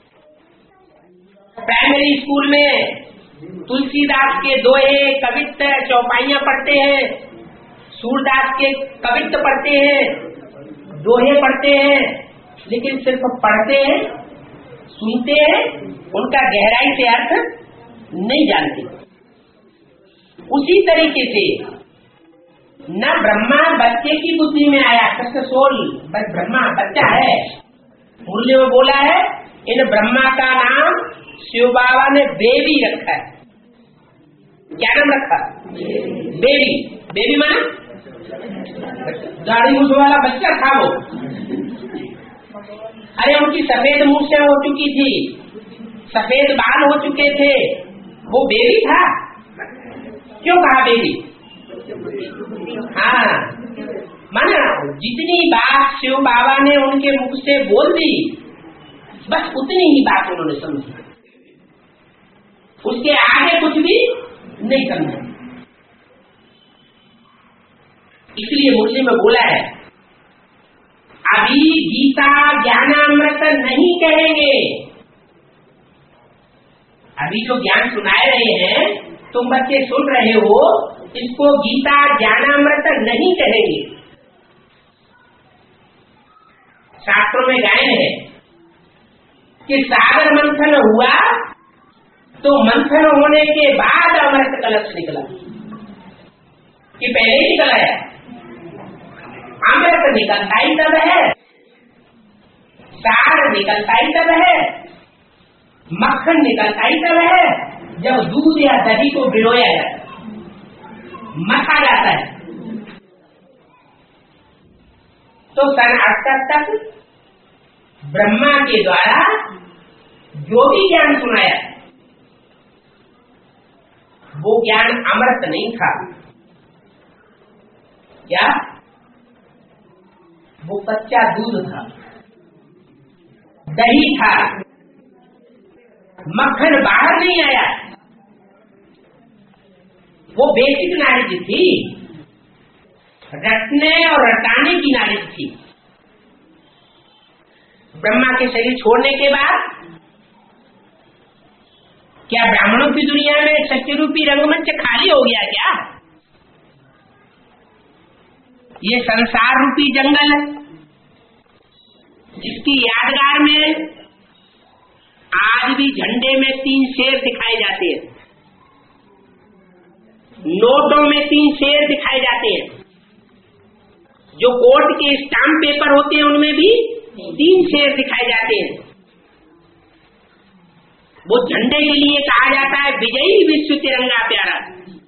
प्राइमरी स्कूल में तुलसीदास के दोहे कवित्त चौपाइयां पढ़ते हैं, सूरदास के कवित्त पढ़ते हैं, दोहे पढ़ते हैं, लेकिन सिर्फ पढ़ते हैं, सुनते हैं, उनका गहराई से अर्थ नहीं जानते। उसी तरीके से न ब्रह्मा बच्चे की बुद्धि में आया, कृष्ण सोल ब्रह्मा बच्चा है, मुरली में बोला है इन ब्रह्मा का नाम शिव बाबा ने बेबी रखा है। क्या नाम रखा? बेबी। बेबी माना दाढ़ी मूछ वाला बच्चा था वो। अरे उनकी सफेद मूछें हो चुकी थी, सफेद बाल हो चुके थे, वो बेबी था। क्यों कहा बेबी? हाँ, माना जितनी बात शिव बाबा ने उनके मुख से बोल दी, बस उतनी ही बात उन्होंने समझी, उसके आगे कुछ भी नहीं समझा। इसलिए मुरली में बोला है अभी गीता ज्ञानामृत नहीं कहेंगे। अभी जो ज्ञान सुनाए रहे हैं, तुम बच्चे सुन रहे हो, इसको गीता ज्ञानामृत नहीं कहेंगे। शास्त्रों में गायन है कि सागर मंथन हुआ तो मंथन होने के बाद अमृत कलश निकला, कि पहले ही निकला है। अमृत निकलता ही तब है, सार निकलता ही तब है, मक्खन निकलता ही तब है जब दूध या दही को भिगोया जाता है, मथा जाता है। तो सन 68 तक ब्रह्मा के द्वारा जो भी ज्ञान सुनाया वो ज्ञान अमृत नहीं था। क्या? वो कच्चा दूध था, दही था, मक्खन बाहर नहीं आया। वो बेसिक नॉलेज थी, रटने और रटाने की नॉलेज थी। ब्रह्मा के शरीर छोड़ने के बाद क्या ब्राह्मणों की दुनिया में सत्य रूपी रंगमंच खाली हो गया क्या? ये संसार रूपी जंगल है, जिसकी यादगार में आज भी झंडे में 3 शेर दिखाए जाते हैं, नोटों में 3 शेर दिखाए जाते हैं, जो कोर्ट के स्टाम्प पेपर होते हैं उनमें भी 3 शेर दिखाए जाते हैं। वो झंडे के लिए कहा जाता है विजयी विश्व तिरंगा प्यारा।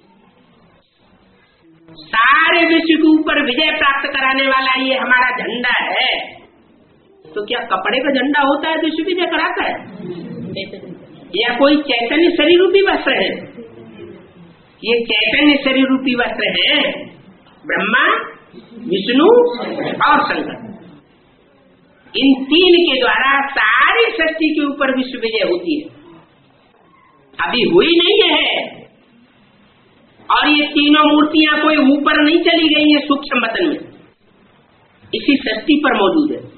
सारे विश्व के ऊपर विजय प्राप्त कराने वाला ये हमारा झंडा है। तो क्या कपड़े का झंडा होता है तो विश्व विजय कराता है? या कोई चैतन्य शरीर रूपी वस्त्र है? ये चैतन्य शरीर रूपी वस्त्र है ब्रह्मा, विष्णु और शंकर। इन 3 के द्वारा सारी सृष्टि के ऊपर विश्व विजय होती है। अभी हुई नहीं है, और ये तीनों मूर्तियां कोई ऊपर नहीं चली गई है सूक्ष्म मतन में, इसी सृष्टि पर मौजूद है।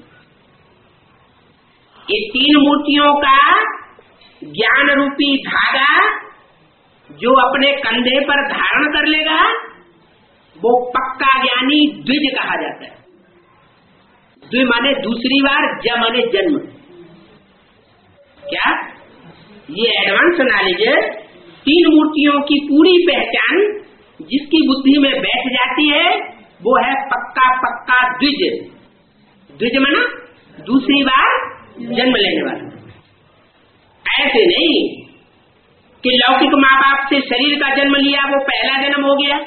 ये 3 मूर्तियों का ज्ञान रूपी धागा जो अपने कंधे पर धारण कर लेगा वो पक्का ज्ञानी द्विज कहा जाता है। द्वि माने दूसरी बार, ज माने जन्म। क्या? ये एडवांस नॉलेज है। 3 मूर्तियों की पूरी पहचान जिसकी बुद्धि में बैठ जाती है वो है पक्का पक्का द्विज। द्विज माना दूसरी बार जन्म लेने वाला। ऐसे नहीं कि लौकिक माँ बाप से शरीर का जन्म लिया वो पहला जन्म हो गया,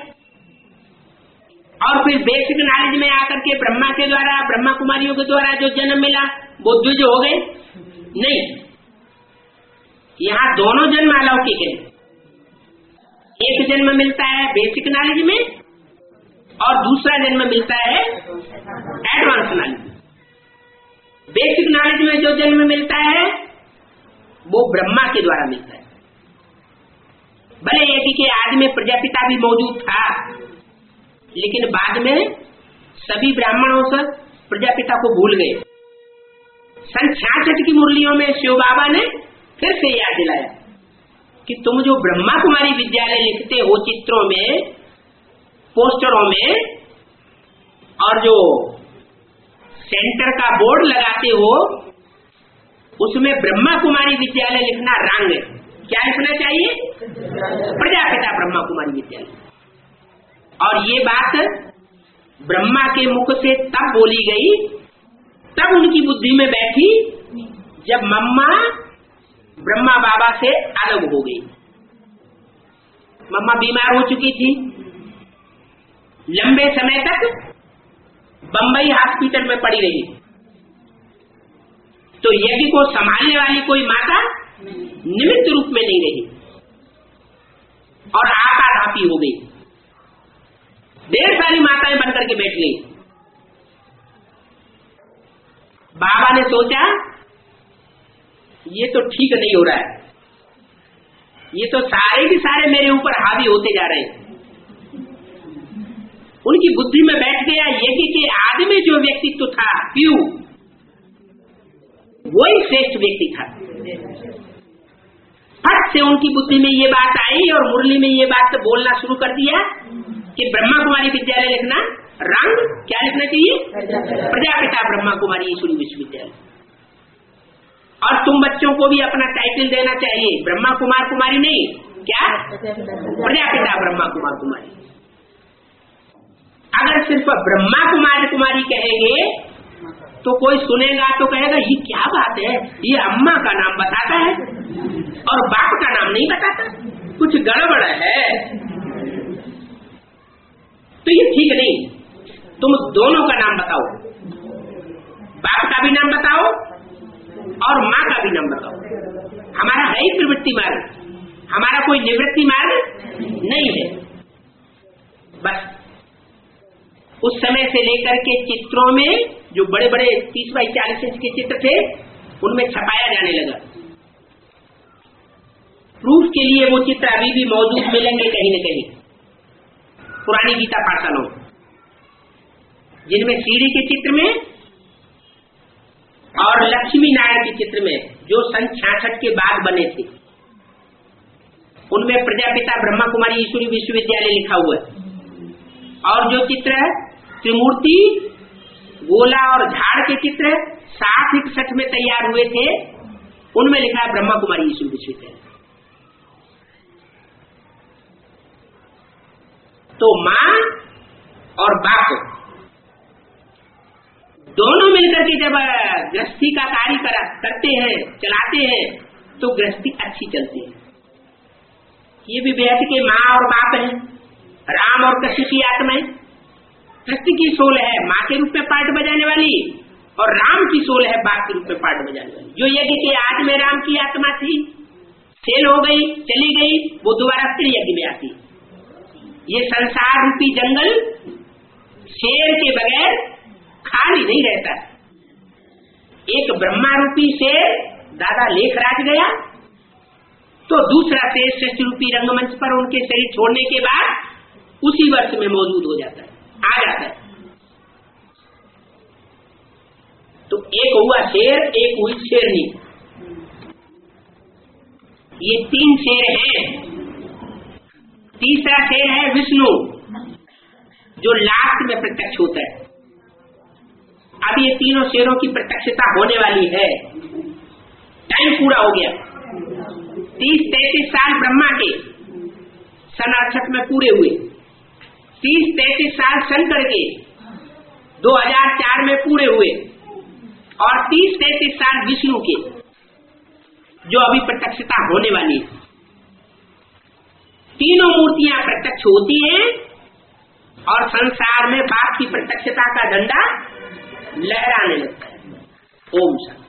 और फिर बेसिक नॉलेज में आकर के ब्रह्मा के द्वारा, ब्रह्मा कुमारियों के द्वारा जो जन्म मिला वो द्विज हो गए। नहीं, यहाँ दोनों जन्म अलौकिक है। एक जन्म मिलता है बेसिक नॉलेज में और दूसरा जन्म मिलता है एडवांस नॉलेज। बेसिक नॉलेज में जो जन्म मिलता है वो ब्रह्मा के द्वारा मिलता है, भले यज्ञ के आदि में प्रजापिता भी मौजूद था, लेकिन बाद में सभी ब्राह्मणों से प्रजापिता को भूल गए। सन 66 की मुरलियों में शिव बाबा ने फिर से याद दिलाया कि तुम जो ब्रह्मा कुमारी विद्यालय लिखते हो चित्रों में, पोस्टरों में, और जो सेंटर का बोर्ड लगाते हो, उसमें ब्रह्मा कुमारी विद्यालय लिखना रंग है। क्या लिखना चाहिए? प्रजापिता ब्रह्मा कुमारी विद्यालय। और ये बात ब्रह्मा के मुख से तब बोली गई, तब उनकी बुद्धि में बैठी जब मम्मा ब्रह्मा बाबा से अलग हो गई। मम्मा बीमार हो चुकी थी, लंबे समय तक बंबई हॉस्पिटल में पड़ी रही, तो यज्ञ को संभालने वाली कोई माता निमित्त रूप में नहीं रही और आपाधापी हो गई। ढेर सारी माताएं बनकर के बैठ गई। बाबा ने सोचा ये तो ठीक नहीं हो रहा है, ये तो सारे के सारे मेरे ऊपर हावी होते जा रहे हैं। उनकी बुद्धि में बैठ गया यज्ञ के आदि में जो व्यक्तित्व था पीयू, वही श्रेष्ठ व्यक्ति था। फट से उनकी बुद्धि में ये बात आई और मुरली में ये बात बोलना शुरू कर दिया कि ब्रह्मा कुमारी विद्यालय लिखना रंग क्या लिखना चाहिए? प्रजापिता ब्रह्मा कुमारी ईश्वरी विश्वविद्यालय। और तुम बच्चों को भी अपना टाइटल देना चाहिए, ब्रह्मा कुमार कुमारी नहीं, क्या? प्रजापिता ब्रह्मा कुमार कुमारी। अगर सिर्फ ब्रह्मा कुमार कुमारी कहेंगे तो कोई सुनेगा तो कहेगा ये क्या बात है, ये अम्मा का नाम बताता है और बाप का नाम नहीं बताता, कुछ गड़बड़ है। तो ये ठीक नहीं, तुम दोनों का नाम बताओ, बाप का भी नाम बताओ और माँ का भी नाम बताओ। हमारा है ही प्रवृत्ति मार्ग, हमारा कोई निवृत्ति मार्ग नहीं है। बस उस समय से लेकर के चित्रों में जो बड़े बड़े 30 बाई 40 इंच के चित्र थे, उनमें छपाया जाने लगा। प्रूफ के लिए वो चित्र अभी भी मौजूद मिलेंगे कहीं न कहीं पुरानी गीता पाठशालाओं, जिनमें सीढ़ी के चित्र में और लक्ष्मी नारायण के चित्र में जो सन 66 के बाद बने थे, उनमें प्रजापिता ब्रह्मा कुमारी ईश्वरी विश्वविद्यालय लिखा हुआ है। और जो चित्र है त्रिमूर्ति, गोला और झाड़ के चित्र 60-61 में तैयार हुए थे, उनमें लिखा है ब्रह्मा कुमारी ईश्वरी विश्वविद्यालय। तो माँ और बाप दोनों मिलकर के जब गृहस्थी का कार्य करते हैं, चलाते हैं, तो गृहस्थी अच्छी चलती है। ये भी बेहद के माँ और बाप हैं, राम और कृष्ण की आत्माएं। कृष्ण की सोल है माँ के रूप में पार्ट बजाने वाली और राम की सोल है बाप के रूप में पार्ट बजाने वाली। जो यज्ञ के आदि में राम की आत्मा थी, फेल हो गई, चली गई, वो दोबारा फिर यज्ञ में आती। ये संसार रूपी जंगल शेर के बगैर खाली नहीं रहता। एक ब्रह्मा रूपी शेर दादा लेखराज गया तो दूसरा शेर श्रेष्ठ रूपी रंगमंच पर उनके शरीर छोड़ने के बाद उसी वर्ष में मौजूद हो जाता है, आ जाता है। तो एक हुआ शेर, एक हुई शेरनी, ये 3 शेर हैं। तीसरा शेर है विष्णु, जो लास्ट में प्रत्यक्ष होता है। अब ये तीनों शेरों की प्रत्यक्षता होने वाली है। टाइम पूरा हो गया। 30-33 साल ब्रह्मा के सन 68 में पूरे हुए, 30-33 साल शंकर के 2004 में पूरे हुए और 30-33 साल विष्णु के, जो अभी प्रत्यक्षता होने वाली है। तीनों मूर्तियां प्रत्यक्ष होती हैं और संसार में बाप की प्रत्यक्षता का झंडा लहराने लगता है। ओम शांति।